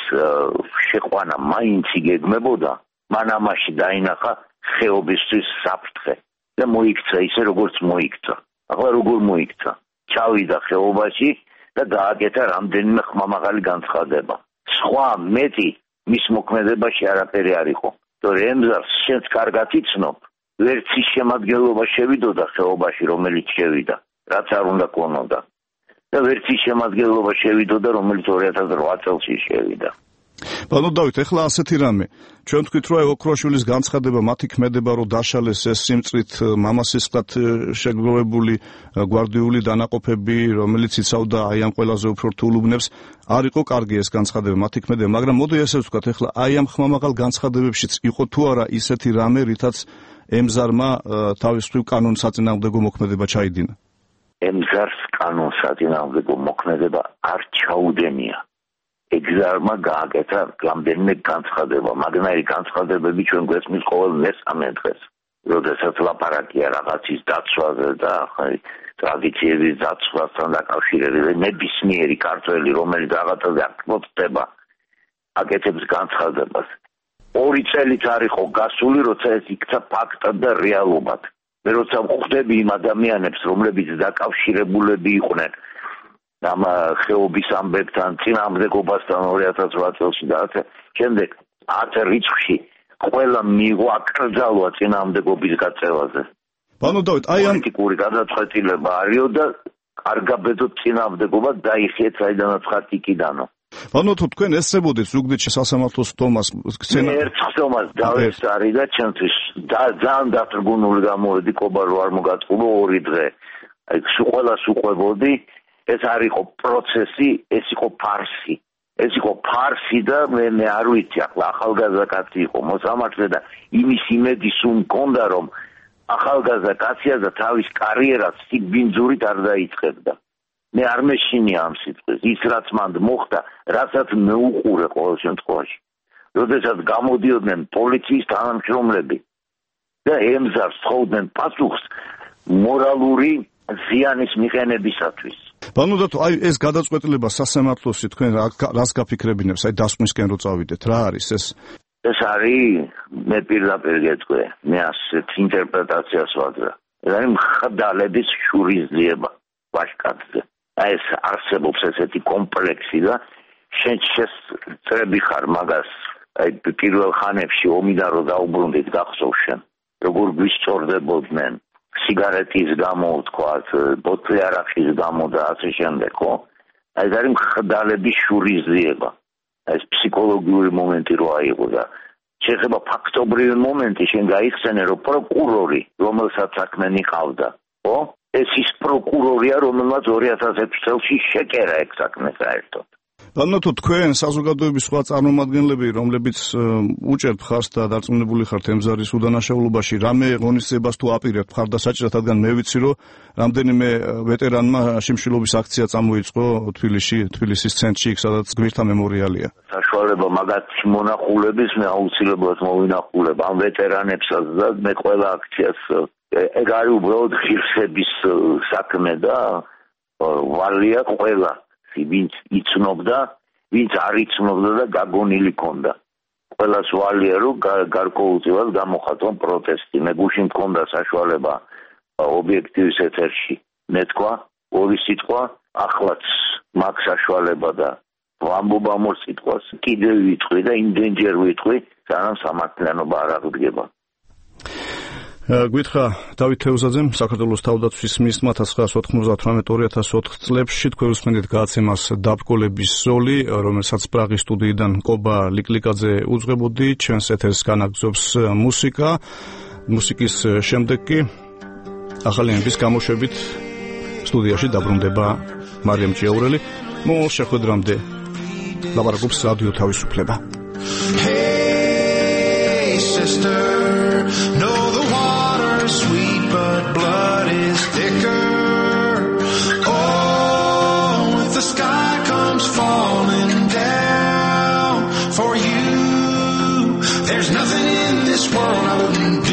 შეყვანა მაინც იგეგმებოდა, მან ამაში დაინახა ხეობისთვის საფრთხე და მოიქცა ისე, როგორც მოიქცა. ახლა როგორ მოიქცა? ჩავიდა ხეობაში და გააკეთა რამდენიმე ხმამაღალი განცხადება. სხვა მეტი მის მოქმედებაში არაფერი არ იყო. თორემ ემზარს შენც კარგად იცნობ, ვერც ის შემადგენლობა შევიდოდა ხეობაში, რომელიც შევიდა, რაც არ უნდა ქონოდა. და ვერც ის შემადგენლობა შევიდოდა, რომელიც 2008 წელს შევიდა. ბატონო დავით, ეხლა ასეთი რამე. ჩვენ თქვით, რომ ოქროაშვილის განცხადება, მათი ქმედება, რომ დაშალეს ეს სიმწრით მამასისხლად შეგროვებული გვარდიული დანაყოფები, რომელიც იცავდა აი ამ ყველაზე უფრო რთულ უბნებს, არ იყო კარგი ეს განცხადება, მათი ქმედება, მაგრამ მოდი ესე ვთქვათ, ეხლა აი ამ ხმამაღალ განცხადებებშიც იყო თუ არა ისეთი რამე, რითაც ემზარმა თავის მხრივ კანონსაწინააღმდეგო მოქმედება ჩაიდინა. ემზარს კანონსაწინააღმდეგო მოქმედება არ ჩაუდენია. ემზარმა გააკეთა რამდენიმე განცხადება, მაგნაირი განცხადებები ჩვენ გვესმის ყოველ მესამე დღეს. როდესაც ლაპარაკია რაღაცის დაცვაზე და ტრადიციების დაცვასთან დაკავშირებით, ნებისმიერი ქართველი, რომელიც რაღაცაზე აკმოწდება, აკეთებს განცხადებას. 2 წელიც არ იყო გასული, როცა ეს იქცა ფაქტად და რეალობად. მე როცა ვხვდები იმ ადამიანებს, რომლებიც დაკავშირებულები იყვნენ ამ ხეობის ამბებთან, წინააღმდეგობასთან 2008 წელს და ასე შემდეგ 10 რიცხვში ყველა მიიღო აკრძალვა წინააღმდეგობის გაწევაზე. ბანო დავით, აი ამ პოლიტიკური გადაწყვეტილება არისო და არ გაბედოთ წინააღმდეგობა დაიხიეთ საიდანაც ხართ იქიდანო. ბანო თუ თქვენ ესწრებოდეთ ზუგდიდში სასამართლოს ხტომას მე ერთ ხტომას დავესწარი და ჩემთვის ძალიან დათრგუნული გამოვედი, კობა რო არ მოგატყუბო 2 დღე. აი ყველას უყვებოდი ეს არ იყო პროცესი, ეს იყო ფარსი. ეს იყო ფარსი და მე არ ვიცი, ახლა ახალგაზრდა კაცი იყო მოსამართლე და იმის იმედი სულ მქონდა, რომ ახალგაზრდა კაცია და თავის კარიერას სიგბინძურით არ დაიწყებდა. მე არ მეშინია ამ სიტყვის, ის რაც მან მოხდა, რასაც მეუყურე ყოველ შემთხვევაში. როდესაც გამოდიოდნენ პოლიციის თანამშრომლები და ემზარს თხოვდნენ პასუხს მორალური ზიანის მიყენებისათვის. ბანუდათო, აი ეს გადაწყვეტილება სასამართლოსი თქვენ რას გაფიქრებინებს, აი დასკვნისკენ რო წავიდეთ, რა არის ეს? ეს არის, მე პირდაპირ გეტყვი, მე ასეთ ინტერპრეტაციას ვაძლევ. ეს არის მხდალების შურისძიება ვაჟკაცზე. აი ეს არსებობს ესეთი კომპლექსი და შენ შეწრები ხარ მაგას, აი პირველ ხანებში ომიდან რო დაუბრუნდით გახსოვს შენ, როგორ გვისწორდებოდნენ სიგარეტის გამო, თქვათ, ბოთლი არახის გამო და ასე შემდეგ, ხო? აი ეს არის მხდალების შურისძიება. ეს ფსიქოლოგიური მომენტი რო აიღო და შეიძლება ფაქტობრივი მომენტი შენ გაიხსენე, რომ პროკურორი, რომელსაც საქმე ნიყავდა, ხო? ეს ის პროკურორია, რომელმაც 2006 წელს შეკერა ეგ საქმე საერთოდ. ბანუდათო, თქვენ საზოგადოების სხვა წარმომადგენლები, რომლებიც უჭერთ ხარს და დარწმუნებული ხართ ემზარის უდანაშაულობაში, რამე ღონისძიებას თუ აპირებთ მხარდასაჭერად, რადგან მე ვიცი, რომ რამდენიმე ვეტერანმა შიმშილობის აქცია წამოიწყო თბილისის ცენტრში, სადაც გვირთა მემორიალია. საშუალება მაგათი მონახულების მე აუცილებლად მოვინახულებ ამ ვეტერანებსაც და მე ყველა აქციას ეგ არის უბრალოდ ღირსების საქმე და ვალია ყველა. ვინც იცნობდა, ვინც არ იცნობდა და გაგონილი ქონდა. ყველას ვალია, რომ გარკვეულწილად გამოხატონ პროტესტი. მე გუშინ მქონდა საშუალება ობიექტივის ეთერში მეთქვა, ორი სიტყვა, ახლაც მაქვს საშუალება და ვამბობ ამ ორ სიტყვას, კიდევ ვიტყვი და იმდენჯერ ვიტყვი, სანამ სამართლიანობა არ აღდგება. გვითხრა დავით თეუზაძემ, საქართველოს თავდაცვის მინისტრმა 1998-2004 წლებში თქვენ უსმენთ გადაცემას დაბრკოლების ზოლი, რომელსაც პრაღის სტუდიიდან კობა ლიკლიკაძე უძღვებოდი, ჩვენს ეთერს განაგრძობს მუსიკა. მუსიკის შემდეგ კი ახალი ამბის გამოშვებით სტუდიაში დაბრუნდება მარიამ ჭიაურელი. მომავალ შეხვედრამდე ლაპარაკობს რადიო თავისუფლება. Hey sister, know the water's sweet but blood is thicker. Oh, if the sky comes falling down for you, there's nothing in this world I wouldn't do.